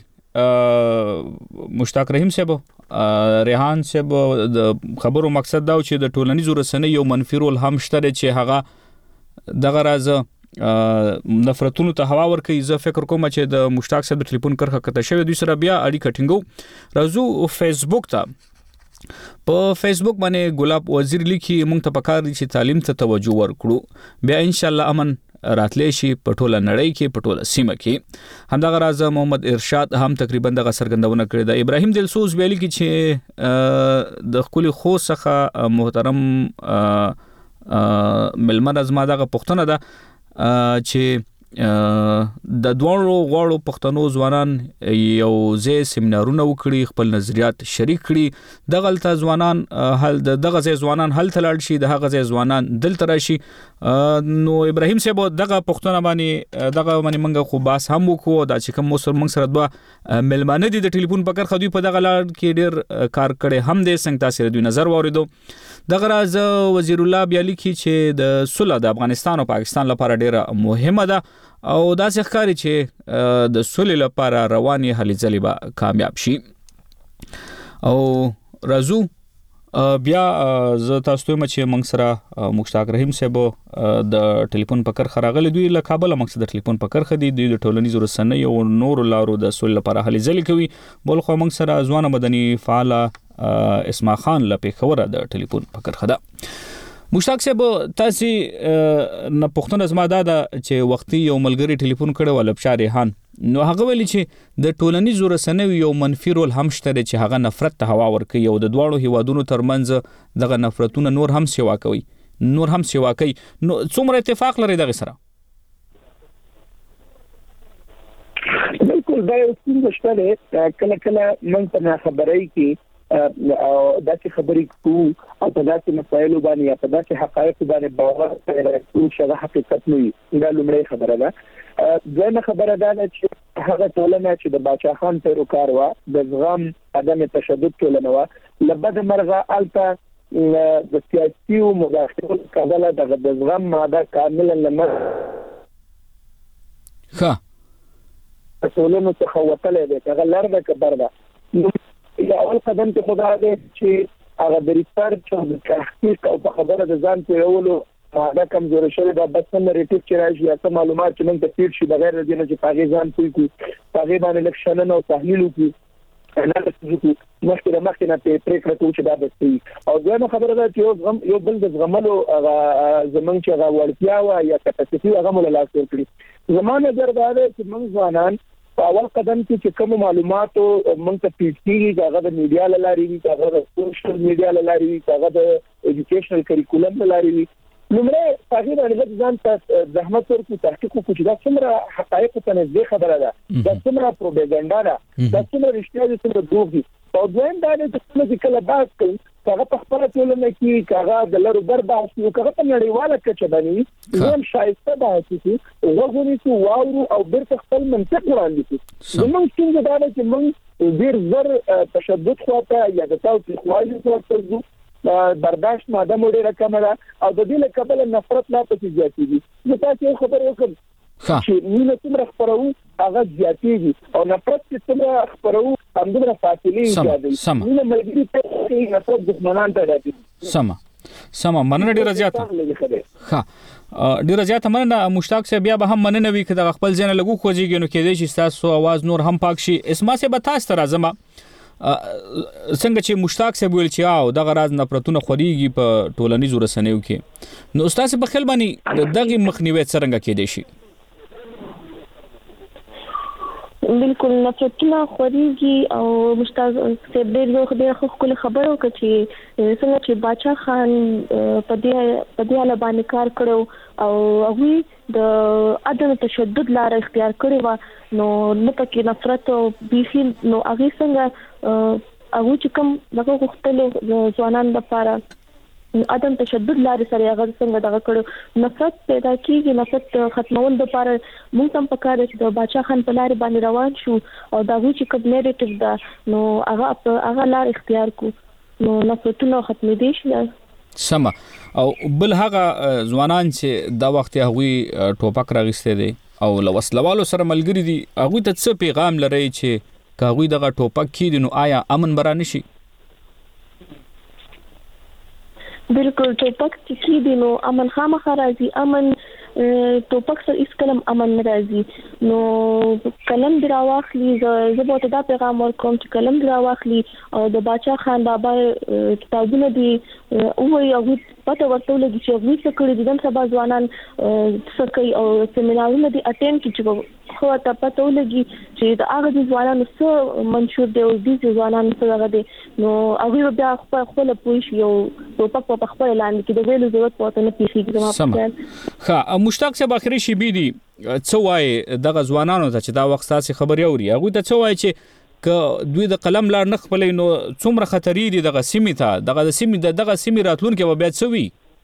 وایي مشتاق رحیم صاحب ریحان صاحب د خبرو مقصد دا چې د ټولنیزو رسنیو یو منفي رول هم شته چې هغه دغه راز نفرتونو ته هوا ورکوي زه فکر کوم چې د مشتاق صاحب د ټلیفون کرخه کته شوی دوی سره بیا اړیکه ټینګو راځو فیسبوک ته په فیسبوک باندې ګلاب وزیر لیکي مونږ ته پکار دي چې تعلیم ته توجه ورکړو بیا ان شاء الله امن راتلې شي په ټوله نړۍ کې په ټوله سیمه کې همدغه راز محمد ارشاد هم تقریبا دغه سرګندونه کړې ده ابراهیم دلسوز ویلي کې چې د خپل خو څخه محترم ملمن ازما دغه پښتنه ده چې د دوړو غوړو پښتنو ځوانان یو ځای سیمینارونه وکړي خپل نظریات شریک کړي دغه ځوانان حل دغه ځای ځوانان حل تلاړ شي دغه ځای ځوانان دلته راشي نو ابراهیم صاحب دغه پښتنه باندې دغه باندې منګه خو باس هم وکړو دا چې کوم مسر منګ سره دوه ملمانه دي د ټلیفون پکړ خدوی په دغه لار کې ډیر کار کړي هم دې څنګه تاسو دوی نظر واوریدو دغه راز وزیر الله بیا لیکي چې د صلح د افغانستان او پاکستان لپاره ډیره مهمه ده او دا څرګندوي چې د صلح لپاره رواني هلې ځلې به کامیاب شي او راځو بیا زه تاسو ته چې موږ سره مشتاق رحیم صاحب د ټلیفون پکړ خراغله دوی له کابل مقصد د ټلیفون پکړ خدي د ټولنیزو رسنیو او نور لارو د صلح لپاره هلې ځلې کوي بل خو موږ سره ځوان مدني فعال اسما خان لپاره خبره د ټلیفون پکړ خدا مشتاق صاحب تاسو نه پښتون ازما دا چې وختي یو ملګری ټلیفون کړو ولبشار ریحان نو هغه ویلي چې د ټولنیزو رسنیو یو منفي رول هم شته چې هغه نفرت ته هوا ورکوي او د دواړو هیوادونو ترمنځ دغه نفرتونه نور هم سیوا کوي نور هم سیوا کوي نو څومره اتفاق لري دغه سره بالکل دا یو څه شته کله کله موږ ته خبرې کې داسې خبرې کوو او په داسې مسایلو باندې یا په داسې حقایقو باندې باور کوو چې هغه حقیقت نه وي. دا لومړی خبره ده. دویمه خبره دا ده چې هغه ټولنه چې د باچا خان پیروکار وه، د زغم عدم تشدد ټولنه وه، له بده مرغه هلته د سیاسي مداخلو کابله دغه د زغم ماده کاملا له منځه ښه ټولنو څخه وتلی دی، هغه لر ده که بر ده. نو اول قدم ته خو دا دی چې هغه د ریسرچ او د تحقیق او په خبره د ځان پوهولو ماده کمزورې شوې ده. بس څه نریټیف چې راشي یا څه معلومات چې موږ ته فیډ شي بغیر د دې نه چې په هغې ځان پوه کړو، په هغې باندې لږ شننه او تحلیل وکړو، انالیسز وکړو، مخکې له مخکې نه پرې پرېکړه کوو چې دا به څه وي. او دویمه خبره ده چې یو زغم یو بل د زغملو هغه زموږ چې هغه وړتیا وه یا کپاسټي هغه مو له لاسه ورکړي. زما نظر دا دی چې موږ ځوانان په اول قدم کې چې کوم معلوماتو موږ ته فیډ کېږي، هغه د میډیا له لارې وي، هغه د سوشل میډیا له لارې وي، هغه د ایجوکیشنل کریکولم له لارې وي، لومړی په هغې باندې ځان ته زحمت ورکړو، تحقیق وکړو چې دا څومره حقایقو ته نږدې خبره ده، دا څومره پروپاګانډا ده، دا څومره رښتیا دي، څومره دروغ دي. او دویم دا دی چې څومره چې کله بحث کوي هغه په خپله ټولنه کې که هغه د لرو بر بحث وي، که هغه په نړیواله کچه باندې وي، نو هم ښایسته بحث وکړو، غوږ ونیسو، واورو او بیرته خپل منطق وړاندې کړو. زموږ ستونزه دا ده چې موږ ډېر زر تشدد خواته یا د تاوتریخوالي خواته ځو، برداشت ماده مو ډېره کمه ده او د دې له کبله نفرت لا پسې زیاتېږي. زه تاسې یو خبره وکړم چې مینه څومره خپروو هغه زیاتېږي او نفرت چې څومره خپروو همدومره فاصلې ایجادوي. مینه ملګري ته کوي، نفرت دښمنان پیدا کوي. سمه سمه مننه ډیره زیاته. ښه ډیره زیاته مننه مشتاق صاحب. بیا به هم مننه وي که د خپل ځای نه لږ وخوځېږي نو کېدای شي ستاسو اواز نور هم پاک شي. اسما صاحب به تاسو ته راځم. څنګه چې مشتاق صاحب ویل چې او دغه راز نفرتونه خوريږي په ټولنیزو رسنیو کې، نو استاد په خپل باندې دغه مخنیوي څنګه کېدای شي؟ بالکل نفرتونه خوريږي او مشتاق صاحب ډېر یو ډېر خپل خبرو کوي چې څنګه چې باچا خان په دې په دې اړه باندې کار کړو او هغه د عدم تشدد لار اختیار کړی و، نو نه پکې نفرت او بیخي نو هغه څنګه هغه چې کوم دغه غوښتل ځوانان لپاره عدم تشدد لارې سره هغه څنګه دغه کړو، نفرت پیدا کیږي. نفرت ختمول لپاره موږ هم پکاره چې د باچا خان په لارې باندې روان شو او دا چې کوم نیریټیو ده نو هغه هغه لار اختیار کو، نو نفرتونه ختمېدي شي. سمه. او بل هغه ځوانان چې دا وخت هغوی ټوپک راغسته دي او له وسلوالو سره ملګری دي، هغوی ته څه پیغام لري چې که هغوی دغه ټوپک کیدي نو آیا امن به رانشي؟ بالکل ټوپک چې کیدي نو امن خامخا راځي. امن ټوپک سره هیڅ کلم امن نه راځي. نو کلم دی راواخلي، زه به ته دا پیغام ورکوم چې کلم دی راواخلي او د باچا خان بابا کتابونه دي ووایي، هغوی پته ورته ولګي چې هغوی څه کړي دي. نن سبا ځوانان څه کوي او سیمینارونه دي اټینډ کړي چې خو ته پته ولګي چې د هغه د ځوانانو څه منشور دی او د ځوانانو څه هغه دی، نو هغوی بیا خپل خپل پوه شي او ټوپک په خپل لاندې کې د ویلو ضرورت پته نه پیښیږي. ښه مشتاق صاحب اخري شی بي دي څه وایي دغه ځوانانو ته چې دا وخت تاسو خبري اوري، هغوی ته څه وایي چې که دوی د قلم لار نه خپلې نو څومره خطرې دي دغه سیمې ته، دغه د سیمې دغه سیمې راتلونکي به بیا څه وي؟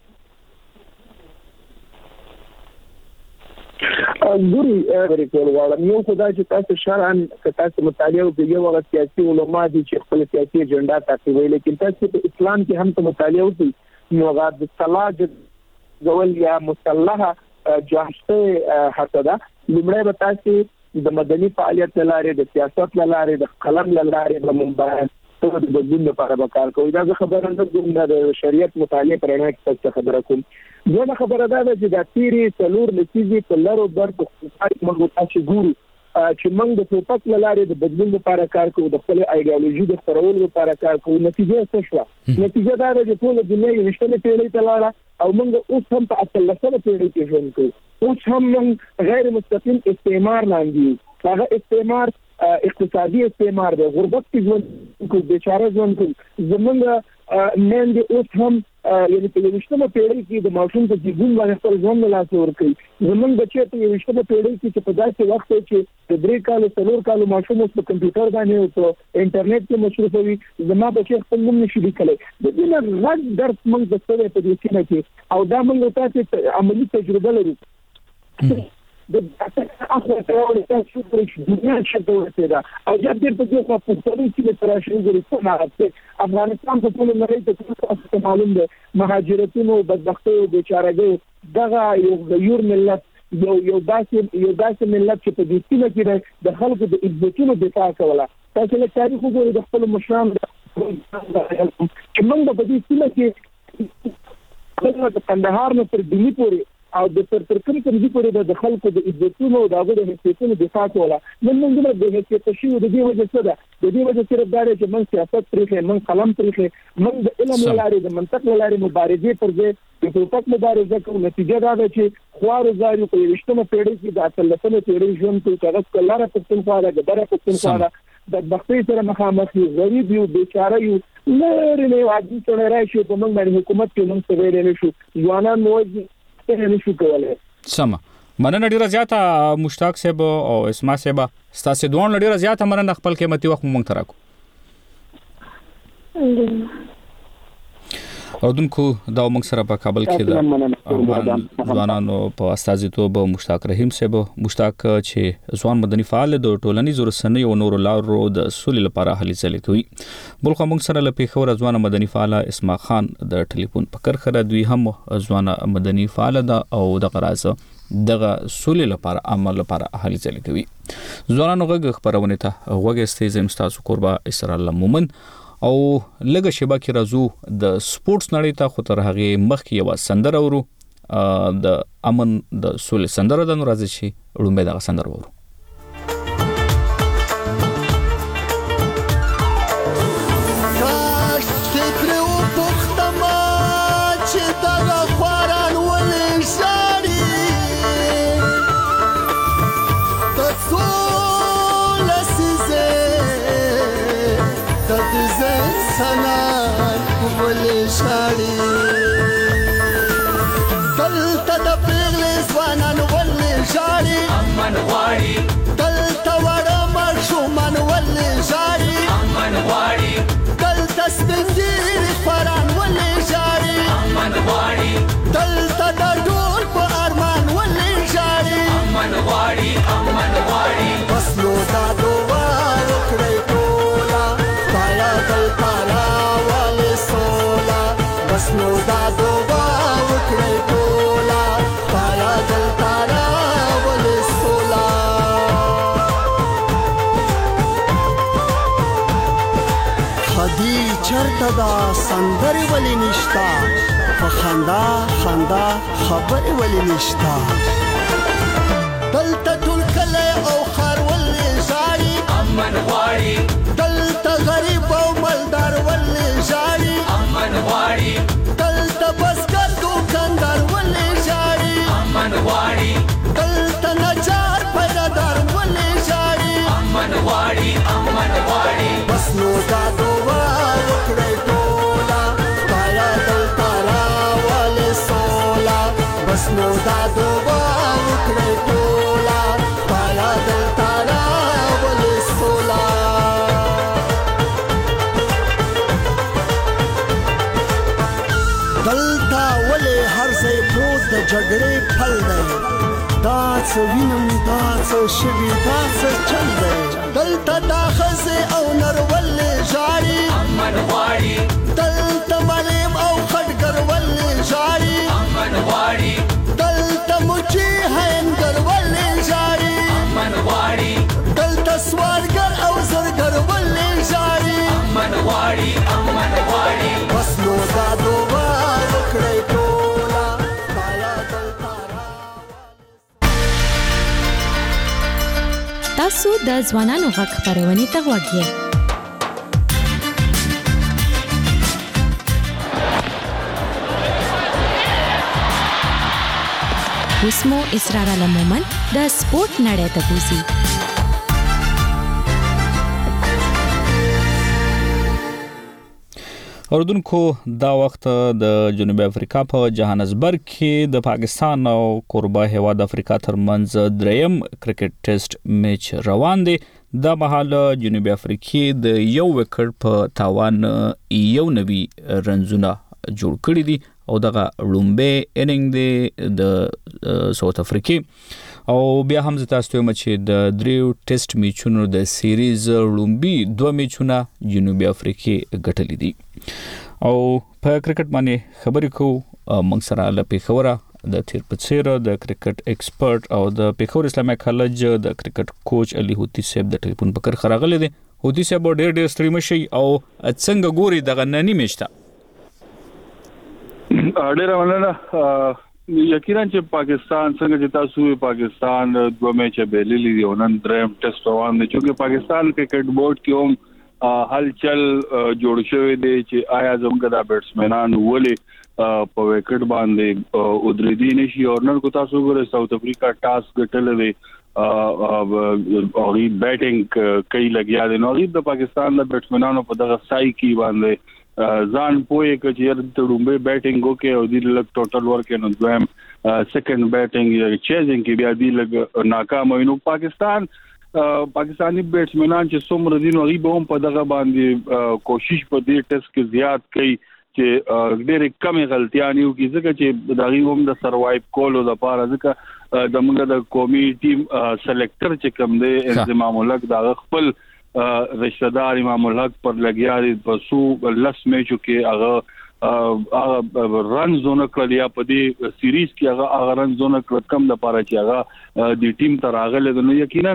ګوري غوړي کول غواړم یو خدای چې تاسو شرعاً که تاسو مطالعه وکړئ یو هغه سیاسي علما دي چې خپل سیاسي اجنډا تعقیبوي، لیکن تاسو په اسلام کې هم مطالعه وکړئ نو هغه د صلاح ډول یا مصلحه جاهشته هڅه ده. لومړی به تاسو د مدني فعالیت لاره، د سیاست لاره، د قلم لاره به مبارک ته د بدلون لپاره به کار کوي. دا خبره نه کوم د شریعت مطالعه پرېنه کې خبره کوم. یو خبره ده چې د تیری څلور لسیزې په لارو بر په خصوصي موږ تاسو ګورو چې موږ د ټوپک لاره د بدلون لپاره کار کوو، د خپل ایډیالوژي د خپرولو لپاره کار کوو. نتیجه څه شوه؟ نتیجه دا ده چې ټول دنیا یې وشتنه پیړۍ ته لاړه او موږ اوس هم په اتلسمه پیړۍ کې ژوند کوو. اوس هم موږ غیر مستقیم استعمار لاندې، هغه استعمار اقتصادي استعمار دی، غربت کې ژوند کوو، بیچاره ژوند کوو. زمونږ میندې اوس هم یعنی په یوشتمه پیړۍ کې د ماشوم په ژوند باندې خپل ژوند لاس ورکړي. زمونږ بچي په یوشتمه پیړۍ کې چې په داسې وخت کې د درې کالو څلور کالو ماشوم په کمپیوټر باندې او په انټرنیټ کې مصروف وي، زما بچي خپل نوم نشي لیکلی. د دې نه غږ درس موږ د څه په دې سیمه کې او دا موږ تاسو عملی تجربه لرو. د اخر ټول تاسو په دنیا کې د ورته او جاب دې په دې په پښتو کې تر شي غوړي څه راځي. افغانستان په ټول نړۍ کې څه معلوم ده مهاجرتونو بدبختۍ او بیچارهګۍ دغه یو غیر ملت یو یو داسې یو داسې ملت چې په دې سیمه کې د خلکو د عزتونو دفاع کوله. تاسو له تاریخ وګورئ د خپل مشرانو چې موږ په دې سیمه کې د کندهار نه تر دلی پورې او د تر تر کوم کوم دي پورې د خلکو د عزتونو او دغه د حیثیتونو دفاع کوله. نن موږ د حیثیت شي د دې وجه څه ده؟ د دې وجه سره دا چې موږ سیاست پرې موږ قلم پرې موږ د علم لارې د منطق لارې مبارزې پر ځای د ټوپک مبارزه کوو. نتیجه دا ده چې خوارو ځایو په یوشتمه پیړۍ کې د اتلسمه پیړۍ ژوند کوي چې هغه کلاره پښتونخوا ده ګډه پښتونخوا ده بدبختۍ سره مخامخ یو غریب یو بیچاره یو لري نه واجب څنګه راشي په موږ باندې حکومت کې موږ څه ویل نه شو ځوانان موجي سمه مننه ډیره زیاته مشتاق صاحب او اسما صاحب ستاسو دوه ډیره زیاته مننه خپل قیمتي وخت مونږ تراکو او دونکو دا موږ سره په کابل کې د ځوانانو په استازیتوب مشتاق رحیم صاحب مشتاق چې ځوان مدني فعال د ټولنیزو رسنیو او نورو لارو د سولې لپاره هلې ځلې کوي. بلخو موږ سره له پیښور ځوان مدني فعال اسما خان د ټلیفون په کرخره دوی هم ځوان مدني فعال ده او د غراز دغه سولې لپاره عمل لپاره هلې ځلې کوي. ځوانانو غږ خبرونه ته غوږ استې زم تاسو قربا اسر الله مومن او لږه شیبه کې راځو د سپورتس نړۍ ته. خو تر هغه مخکې یو سندره ورو د امن د سولې سندره د نورازي شي وړاندې دا سندره ورو. دلته د پیغلې ځوانان ولې ژاړي امن غواړي دلته وړه ماشومان ولې ژاړي امن غواړي دلته سپین ږیري خواران ولې ژاړي امن غواړي دلته د ډول په ارمان ولې ژاړي امن غواړي امن غواړي بس نو دا دعا وکړئ ټوله خدایه دلته راولې سوله بس نو دا دعا وکړئ ټوله خدایه دلته راولې سوله. خدي چرته دا سندرې ولې نشته په خندا خندا خبرې ولې نشته دلته ټول کلی او ښار ولې ژاړي امن غواړي دلته غریب او مالدار ولې ژاړي امن غواړي دلته بزګر دوکاندار ولې ژاړي امن غواړي دلته نجار پیدادار ولې ژاړي امن غواړي امن غواړي بس نو دا دعا وکړئ ټوله خدایه دلته راولې سوله بس نو دا دعا وکړئ ټوله خدایه دلته راولې سوله. دلته ولې هر ځای پروت د جګړې پل دی دا څه وینم دا څه شوي دا څه چل دی دلته دا ښځې او نر ولې ژاړي امن غواړي دلته معلم او خټګر ولې ژاړي امن غواړي دلته مچي هینګر ولې ژاړي امن غواړي دلته سوالګر او زرګر ولې ژاړي امن غواړي امن غواړي بس نو دا دعا وکړئ ټوله خدایه دلته تاسو د ځوانانو غږ خبرونه ته غوږ یې وسمو اسرار علمومن د سپورت نړۍ ته پوسی. اوردونکو دا وخت د جنوبي افریقا په جهانسبرګ کې د پاکستان او قربه هیواد افریقا ترمنځ دریم کرکټ ټیسټ میچ روان دی. دا مهال جنوبي افریقا د یو وکټ په تاوان یو نوي رنزونه جوړ کړی دي او دغه لومبه اننګ دی د ساوث افریقا او بیا هم زه تاسو ته وایم چې د دریو ټیسټ میچونو د سیریز لومبي دوه میچونه جنوبي افریقا ګټلې دي. او په کرکټ باندې خبرې کوو موږ سره له پیښوره د تیر پڅیر د کرکټ ایکسپرت او د پیښور اسلامي کالج د کرکټ کوچ علي هوتی صاحب د ټلیفون په کر خراغله دي. هوتی صاحب ډېر ډېر ستړي مشي او څنګه ګوري دغه نننی میچ ته؟ ډېر مننه. یقینا چې پاکستان څنګه چې تاسو پاکستان دوه میچ به لیدلی دی او نن دریم ټیسټ روان دی چې پاکستان کرکټ بورډ کې هم هلچل جوړ شوی دی چې آیا زموږ د بیټسمنان ولې په وکټ باندې ودرېدي نشي. او نن کو تاسو ګورئ ساوث افریقا ټاس ګټل دی او ری بیټینګ کوي لګیا دي. نو د پاکستان د بیټسمنانو په دغه سای کې باندې ځان پوهه کې چې د لومبه بیټینګ وکي او د لګ ټوټل ورک نو دویم سیکنډ بیټینګ چیزینګ کې بیا دی لګ ناکام وینو. پاکستان پاکستانی بیټسمنان چې څومره دي نو غي به هم په دغه باندې کوشش په دې ټیسټ کې زیات کوي چې ډېر کم غلطیاں یو کې ځکه چې دغه هم د سروایو کولو لپاره ځکه د موږ د قومي ټیم سلیکټر چې کوم دی انضمام الحق دا خپل رشتہ دار امام الحق پر لګیا دي په سو لس میچو کې هغه هغه رن زون کړل یا په دې سیریز کې هغه هغه رن زون کړ کم د پاره چې هغه د ټیم تر راغله نو یقینا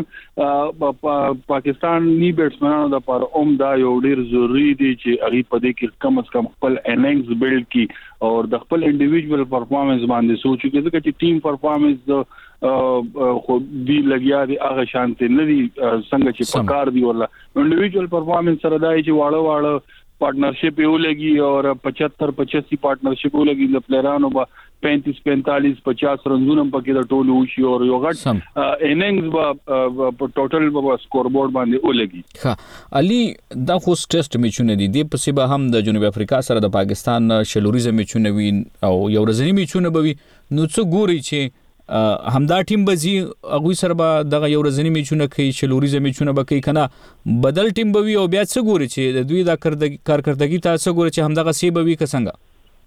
پاکستان نی بیټسمنانو د پاره اوم دا یو ډیر ضروری دی چې هغه په دې کې کم از کم خپل اننګز بیلډ کی او د خپل انډیویډوال پرفارمنس باندې سوچ کې ځکه چې ټیم پرفارمنس خو دی لګیا دی هغه شانته نه دی څنګه چې پکار دی ولا انډیویډوال پرفارمنس سره دای چې واړه واړه پارټنرشپ یو لګي او پچهتر پچاسی پارټنرشپ یو لګي د پلیرانو په پینتیس پینتالیس پچاس رنونه پکې د ټولو وشي او یو غټ اننګز په ټوټل په سکور بورډ باندې ولګي. ها علي دا خو ټیسټ میچونه دي د پسې به هم د جنوبي افریقا سره د پاکستان شلوریزه میچونه وي او یو ورځنی میچونه به وي. نو څه ګوري چې همدا ټیم بزي هغه سره به دغه یو ورځنی میچونه کوي شلوریزه میچونه به کوي کنه بدل ټیم به وي او بیا څه ګوري چې د دوی دا کارکردګي تاسو ګوري چې همدغه سی به وي که څنګه؟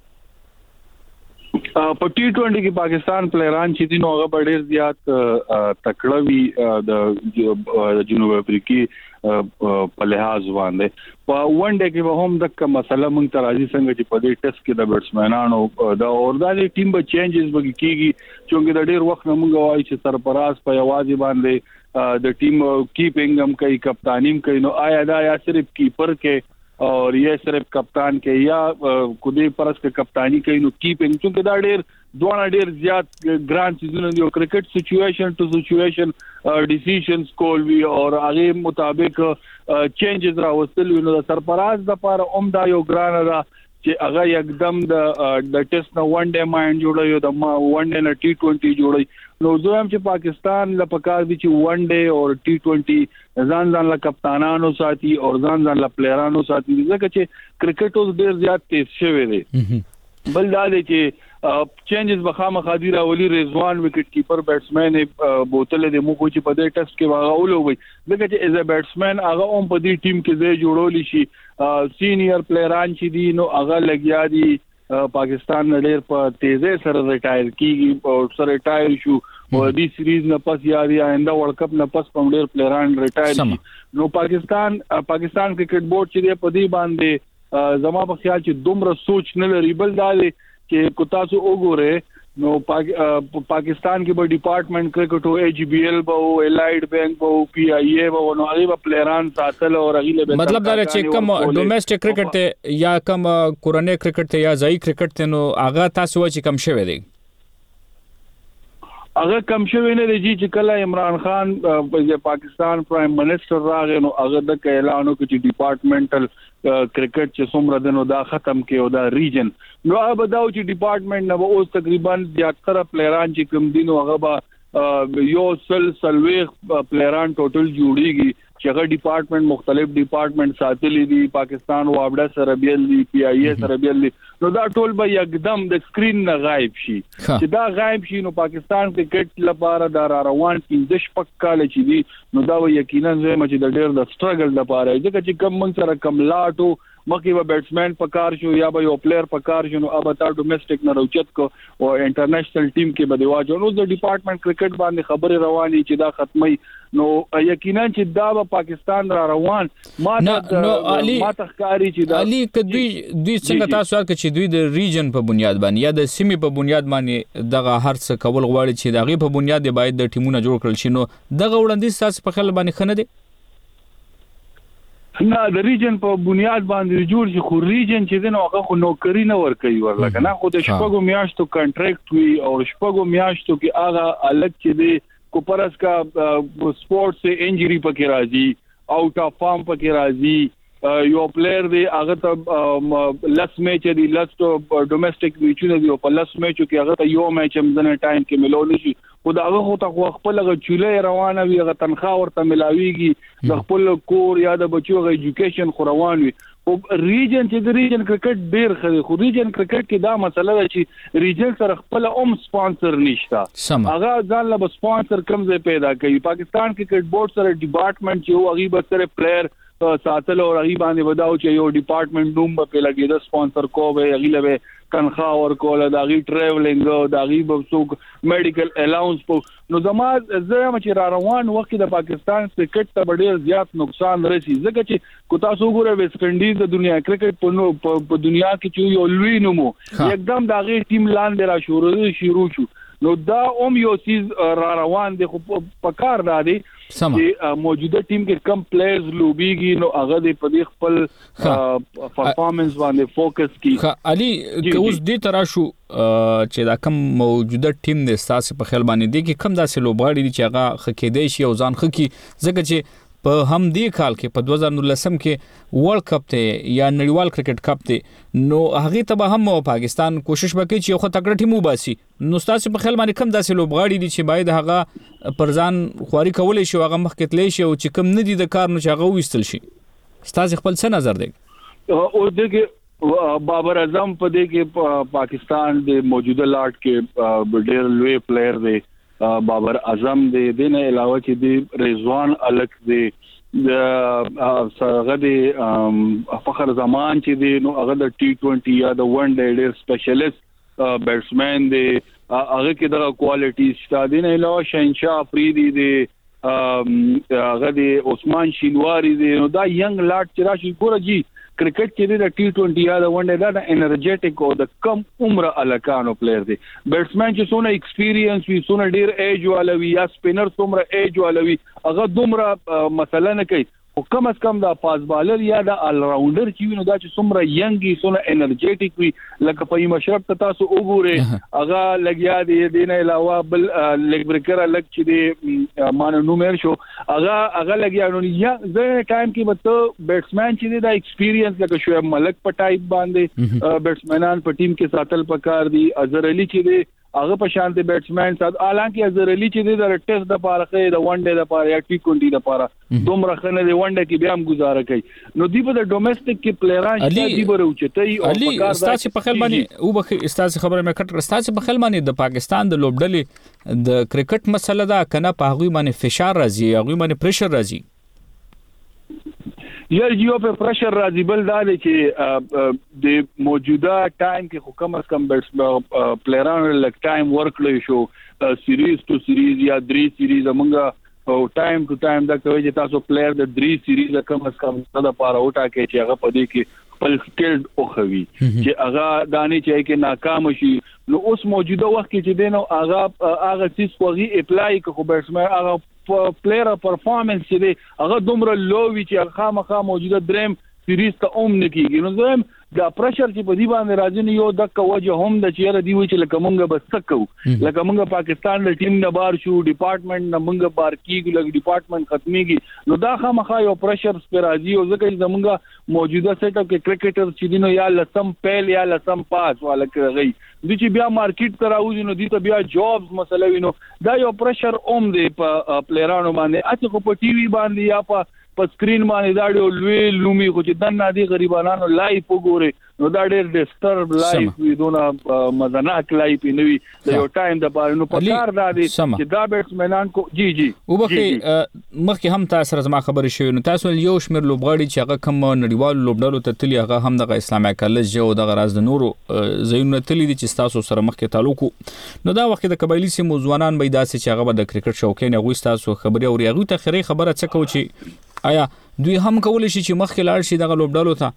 په ټي ټوئنټي کې پاکستان پلیران چې دي نو هغه ډېر زیات تکړه وي د جنوب افریقا په لحاظ باندې. په ون ډے کې به هم د مسله مونږ ته راځي څنګه چې په دې ټیسټ کې د بیټسمنانو دا اور د ټیم به چینجز به کیږي چې د ډېر وخت نه مونږ وایي چې سرپراز په یوازې باندې د ټیم کیپینګ هم کوي کپتانیم کوي. نو آیا دا یا صرف کیپر کې اور یہ صرف کپتان کے یا کدی پرس کے کپتانی کوي نو کیپینګ چونکه دا ډېر دوه ډېر زیات ګران سيزون دی او کرکټ سچويشن ټو سچويشن ډیسیژنز کول وی او هغه مطابق چینجز راوستل نو سرپراز د لپاره عمده یو ګران را چې هغه یکدم د د ټیسټ نو ون ډے مایند جوړي او د ون ډے نه ټي ټوئنټي جوړي. نو زه هم چې پاکستان له پکار دي چې ون ډے او ټي ټوئنټي ځان ځان له کپتانانو ساتي او ځان ځان له پلیرانو ساتي ځکه چې کرکټ اوس ډیر زیات تیز شوی دی. بل دا دی چې چینجز بخامه خادي راولي رضوان وکټ کیپر بیټسمن بوتل د مو کو چې په دې ټیسټ کې واغولو وي ځکه چې ایز ا بیټسمن هغه هم په دې ټیم کې ځای جوړول شي. سینیئر پلیران چې دي نو هغه لګیا دي پاکستان ډېر په تیزه سره ریټایر کیږي او سره ریټایر شو او دې سیریز نه پس یا دی آینده ورلد کپ نه پس په ډېر پلیران ریټایر شي. نو پاکستان پاکستان کرکټ بورډ چې په دې باندې زما په خیال چې دومره سوچ نه لري. بل دا دی چې کو تاسو وګورئ نو پاکستان کې به ډپارټمنټ کرکټ او ایچ بی ایل به او الایډ بینک به او پی آی اے به نو هغه پلیران ساتل او هغه له مطلب دا چې کوم ډومېسټک کرکټ ته یا کوم کورنۍ کرکټ ته یا ځای کرکټ ته نو هغه تاسو چې کم شوی دی هغه کم شوی نه دی چې کله عمران خان په پاکستان پرایم منسٹر راغی نو هغه د اعلان وکړ چې ډپارټمنټل کرکټ چې څومره دنو دا ختم کې او دا ریجن نو هغه دا چې ډپارټمنټ نه اوس تقریبا زیاتره پلیران چې کوم دي نو هغه به یو سل سلويخ پلیران ټوټل جوړیږي چې هغه ډپارټمنټ مختلف ډپارټمنټ ساتلي دي پاکستان وابډه سره بیل دي پی آی اے سره بیل دي نو دا ټول به یکدم د سکرین نه غایب شي چې دا غایب شي نو پاکستان کرکټ لپاره دا روان پنځه شپږ کال چې دي نو دا یقینا زما چې د ډېر د سټرګل لپاره ځکه چې کم من سره کم لاټو مخکې به بیټسمن پکار شو یا به یو پلیئر پکار شو نو اب تا ډومېسټک نه روچت کو او انټرنیشنل ټیم کې به دی واجو نو د ډپارټمنټ کرکټ باندې خبره رواني چې دا ختمي نو یقینا چې دا به پاکستان را روان ما ته ما ته ښکاری چې دا علي کدوی دوی څنګه تاسو ورکړي چې دوی د ریجن په بنیاد باندې یا د سیمې په بنیاد باندې دغه هر څه کول غواړي چې دغه په بنیاد باندې د ټیمونو جوړ کړل شي نو دغه وړاندیز تاسو په خل باندې خنه دي نه د ریجن په بنیاد باندې جوړ شي خو ریجن چې دنه هغه خو نوکری نه ور کوي ورلکه نه خو د شپږو میاشتو کنټریکټ وی او شپږو میاشتو کې هغه الګ چې دی کو پرس کا سپورټس انجری پکې راځي آوټ اف فارم پکې راځي یو پلیئر دی هغه ته لس میچ دی لس ډومېسټک میچونه دی په لس میچو کې هغه ته یو میچ هم ځنه ټایم کې ملول شي خو دا هغه خو ته خپل هغه چولې روانه وي هغه تنخواه ورته ملاويږي د خپل کور یا د بچو غو ایجوکیشن خو روان وي او ریجن چې د ریجن کرکټ ډیر خري خو ریجن کرکټ کې دا مسله ده چې ریجن سره خپل اوم سپانسر نشته هغه ځان له سپانسر کم ځای پیدا کوي پاکستان کرکټ بورډ سره ډپارټمنټ چې هغه به سره پلیئر ساتل او هغه باندې وداو چې یو ډپارټمنټ نوم په لګي د سپانسر کو به هغه له تنخواه ورکول دا غي ټریولینګ دا غي بوسوک میډیکل الاونس په نو زما زما چې را روان وخت د پاکستان کرکټ ته ډېر زیات نقصان رسي ځکه چې کو تاسو ګوره ویسټ انډیز د دنیا کرکټ په دنیا کې چې یو لوی نومو یکدم دا غي ټیم لاندې را شروع شروع شو نو دا اوم یو سیز را روان دي خو په کار دا دي چې موجوده ټیم کې کم پلیئرز لوبيږي نو هغه د په خپل پرفارمنس باندې فوکس کی علي اوس دې ترا شو چې دا کم موجوده ټیم د اساس په خیال باندې دي کې کم داسې لوبغاړي دي چې هغه خکېدې شي او ځان خکې ځکه چې په هم دې کال کې په دوه هزار نولس کې ورلد کپ ته یا نړیوال کرکټ کپ ته نو هغه ته به هم پاکستان کوشش وکړي چې خو تکړه ټیم وباسي نو تاسو په خیال باندې کم داسې لوبغاړي دي چې باید هغه پرځان خواري کولای شي هغه مخکې تللی شي او چې کم نه دي د کار نو چې هغه وستل شي تاسو خپل څه نظر دی او دغه بابر اعظم په دې کې پاکستان د موجوده لاټ کې ډېر لوی پلیئر دی بابر اعظم دی دنه علاوه چې دی رضوان الک دی د هغه دی فخر زمان چې دی نو هغه د ټي ټوئنټي یا د ون ډے ډیر سپیشلیست بیټسمن دی هغه کې د کوالټیز شته دنه علاوه شهنشاه افریدي دی هغه دی عثمان شینواری دی نو دا ینګ لاټ چې راشي ګوره جی کرکټ کې د ټي ټوئنټي یا د ون ډے دا انرجیټک او د کم عمر الکانو پلیئر دی بیټسمن چې سونه ایکسپیرینس وي سونه ډیر ایج والوي یا سپینر سمره ایج والوي هغه دومره مثلا نه کوي او کم از کم دا فاست بالر یا دا ال راونډر چې وینو دا چې سمره ینګي سونه انرجیټک وي لکه په مشرب ته تاسو وګوره هغه لګیا دی دینه علاوه بل لیګ بریکر الګ چې دی مان نومر شو هغه هغه لګیا نو یا زه ټایم کې وته بیټسمن چې دی دا ایکسپیرینس لکه شعیب ملک په ټایپ باندې بیټسمنان په ټیم کې ساتل پکار دي اظهر علي چې دی هغه په شان دي بیټسمن سات حالانکه اظهر علي چې دی د ټیسټ د پاره کې د ون ډے د پاره یا ټي ټوئنټي د پاره دومره خنه دی ون ډے کې بیا هم گزاره کوي نو دی په د ډومېسټک کې پلیئران چې دی بروچتای او په کار استاد په خیال باندې او به استاد خبره مې کټ استاد په خیال باندې د پاکستان د لوبډلې د کرکټ مسله دا کنه په هغه باندې فشار راځي هغه باندې پریشر راځي یار جیو په پریشر راځي بل دا دی چې د موجوده ټایم کې حکم اس کم بیټس پلیئرانو لک ټایم ورکړی شو سیریز ټو سیریز یا درې سیریز موږ او ټایم ټو ټایم دا کوي چې تاسو پلیئر د درې سیریز کم اس کم د پاره وټا کې چې هغه پدې کې خپل سکلډ او خوي چې هغه دانی چې کې ناکام شي نو اوس موجوده وخت کې چې دینو هغه هغه سیس کوغي اپلای کو بیټسمن هغه پلیئر پرفارمنس چې دی هغه دومره لو وی چې خامخا موجوده دریم سیریز ته اوم نکیږي نو زم دا پریشر چې په دې باندې راځي یو د کوجه هم د چیرې دی وی چې لکه مونږ بس تکو لکه مونږ پاکستان د ټیم نه بار شو ډپارټمنټ نه مونږ بار کیږي لکه ډپارټمنټ ختميږي نو دا خامخا یو پریشر پر راځي او ځکه چې زمونږ موجوده سیټ اپ کې کرکټر چې دینو یا لسم پیل یا لسم پاس والا کوي د چې بیا مارکیټ ته راوځي نو دې ته بیا جابز مسله وینو دا یو پریشر اوم دی په پلیئرانو باندې اته کو په ټي وي باندې یا په په سکرین باندې دا ډېر لوی لومي خو چې دنه دي غریبانو لایف وګوري نو دا ډېر ډیسټرب لایف وي دونه مزناک لایف نه وي د یو ټایم د پاره نو په کار دا دي چې دا بیټسمنان کو جی جی وبخي مخکې هم تاسو سره زما خبرې شوې نو تاسو یو شمېر لوبغاړي چې هغه کوم نړیوال لوبډلو ته تللی هغه هم د اسلامي کالج او د غراز د نورو زینو تللی دي چې تاسو سره مخکې تعلق نو دا وخت د قبایلی سیمو ځوانان به داسې چې هغه د کرکټ شوقین هغه تاسو خبري او هغه ته خري خبره څه کو چې آیا دوی هم کول شي چې مخکې لاړ شي دغه لوبډلو ته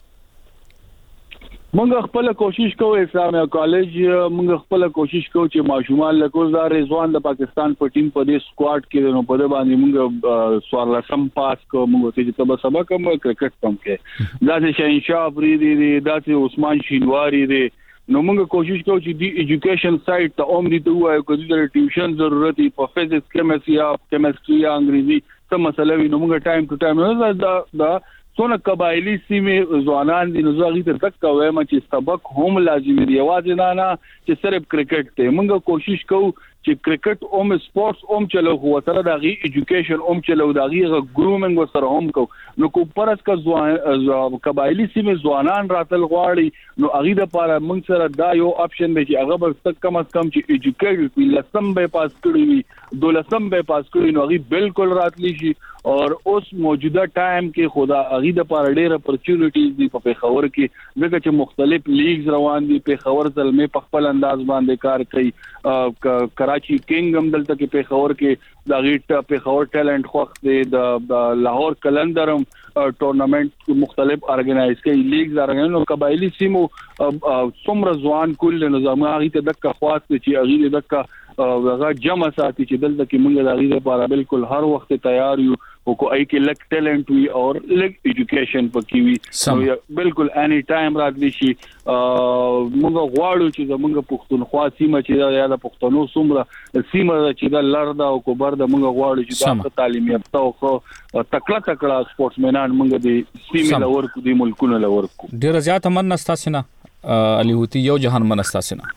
مونږ خپل کوشش کوو اسلامي کالج مونږ خپل کوشش کوو چې ماشومان له کوزار رضوان د پاکستان په ټیم په دې سکواډ کې نو په دې باندې مونږ سوار لسم پاس کوو مونږ چې تبه سبق هم کرکټ کم کې دا چې شهنشاه افریدي دي دا چې عثمان شینواری دي نو موږ کوشش کوو چې دی ایجوکیشن سایت ته اوم دي ته وایو چې د ټیوشن ضرورت په فزکس کیمستري یا کیمستري یا انګریزي څه مسله وي نو موږ ټایم ټو ټایم دا دا څونه قبایلی سیمې ځوانان دي نو زغی ته تک وایم چې سبق هم لازمي دی واځي نه نه چې صرف کرکټ ته موږ کوشش کوو چې کرکټ اوم سپورتس اوم چلو هو سره دغه ایجوکیشن اوم چلو دغه ګرومینګ سره هم کو نو کو پرس کا ځوان قبایلی سیمې ځوانان راتل غواړي نو هغه د لپاره موږ سره دا یو اپشن دی چې هغه به کم از کم چې ایجوکیټ وي لسم به پاس کړی وي دولسم به پاس کړی نو هغه بالکل راتلی شي اور اوس موجوده ټایم کې خدا هغه د لپاره ډېر اپورچونټیز دي په پیښور کې دغه چې مختلف لیګز روان دي پیښور زلمه په خپل انداز باندې کار کوي کراچي کینګ هم دلته کې پیښور کې د غیټ پیښور ټیلنٹ خوخ دی د لاهور کلندرم ټورنمنت مختلف ارګنایز کوي لیګز ارګنایز نو قبایلی سیمو څومره ځوان کول نظام هغه ته دغه خواص چې هغه دغه هغه جمع ساتي چې دلته کې موږ د هغه لپاره بالکل هر وخت تیار یو او کو ای کې لک ټیلنٹ وی او لک ایجوکیشن پکې وی بالکل اني ټایم راتلی شي موږ غواړو چې موږ پښتونخوا سیمه چې یا د پښتنو سومره سیمه چې د لردا او کوبر د موږ غواړو چې د تعلیم یافته او تکړه تکړه سپورټسمنان موږ د سیمه لور کو د ملکونو لور کو ډیر زیات من نستاسنه علي هوتی یو جهان من نستاسنه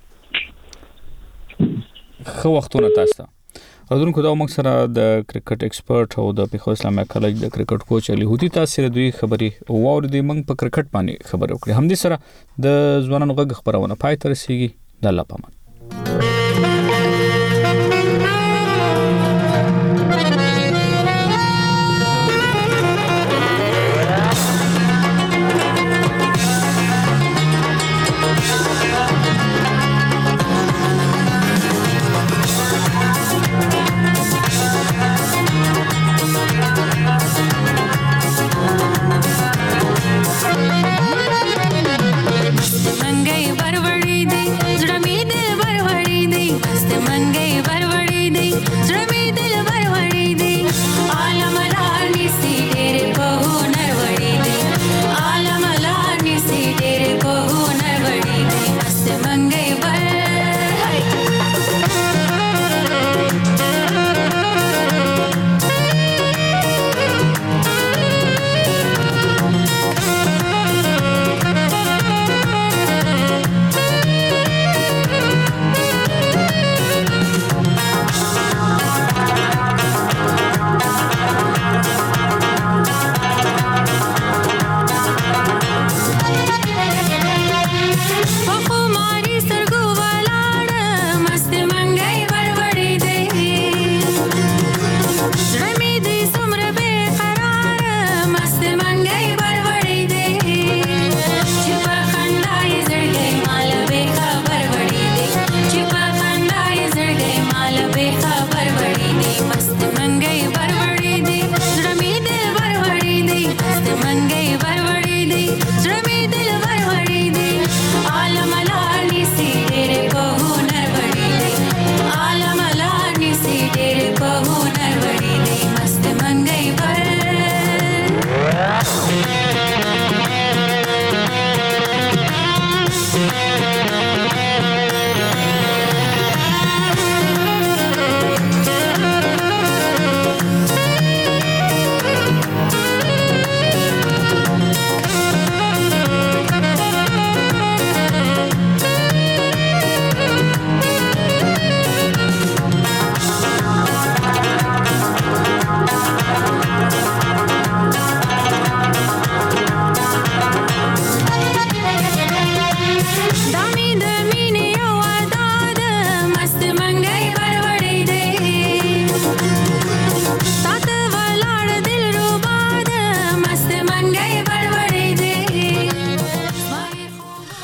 خو وختونه تاسو اذن کو دا موږ سره د کرکټ ایکسپرت او د پیښور اسلامي کالج د کرکټ کوچ علي هوتی تاسو دوی خبري او اور دي موږ په کرکټ باندې خبرو کړې هم دي سره د ځوانانو غږ خبرونه پای تر سیږي د الله پامان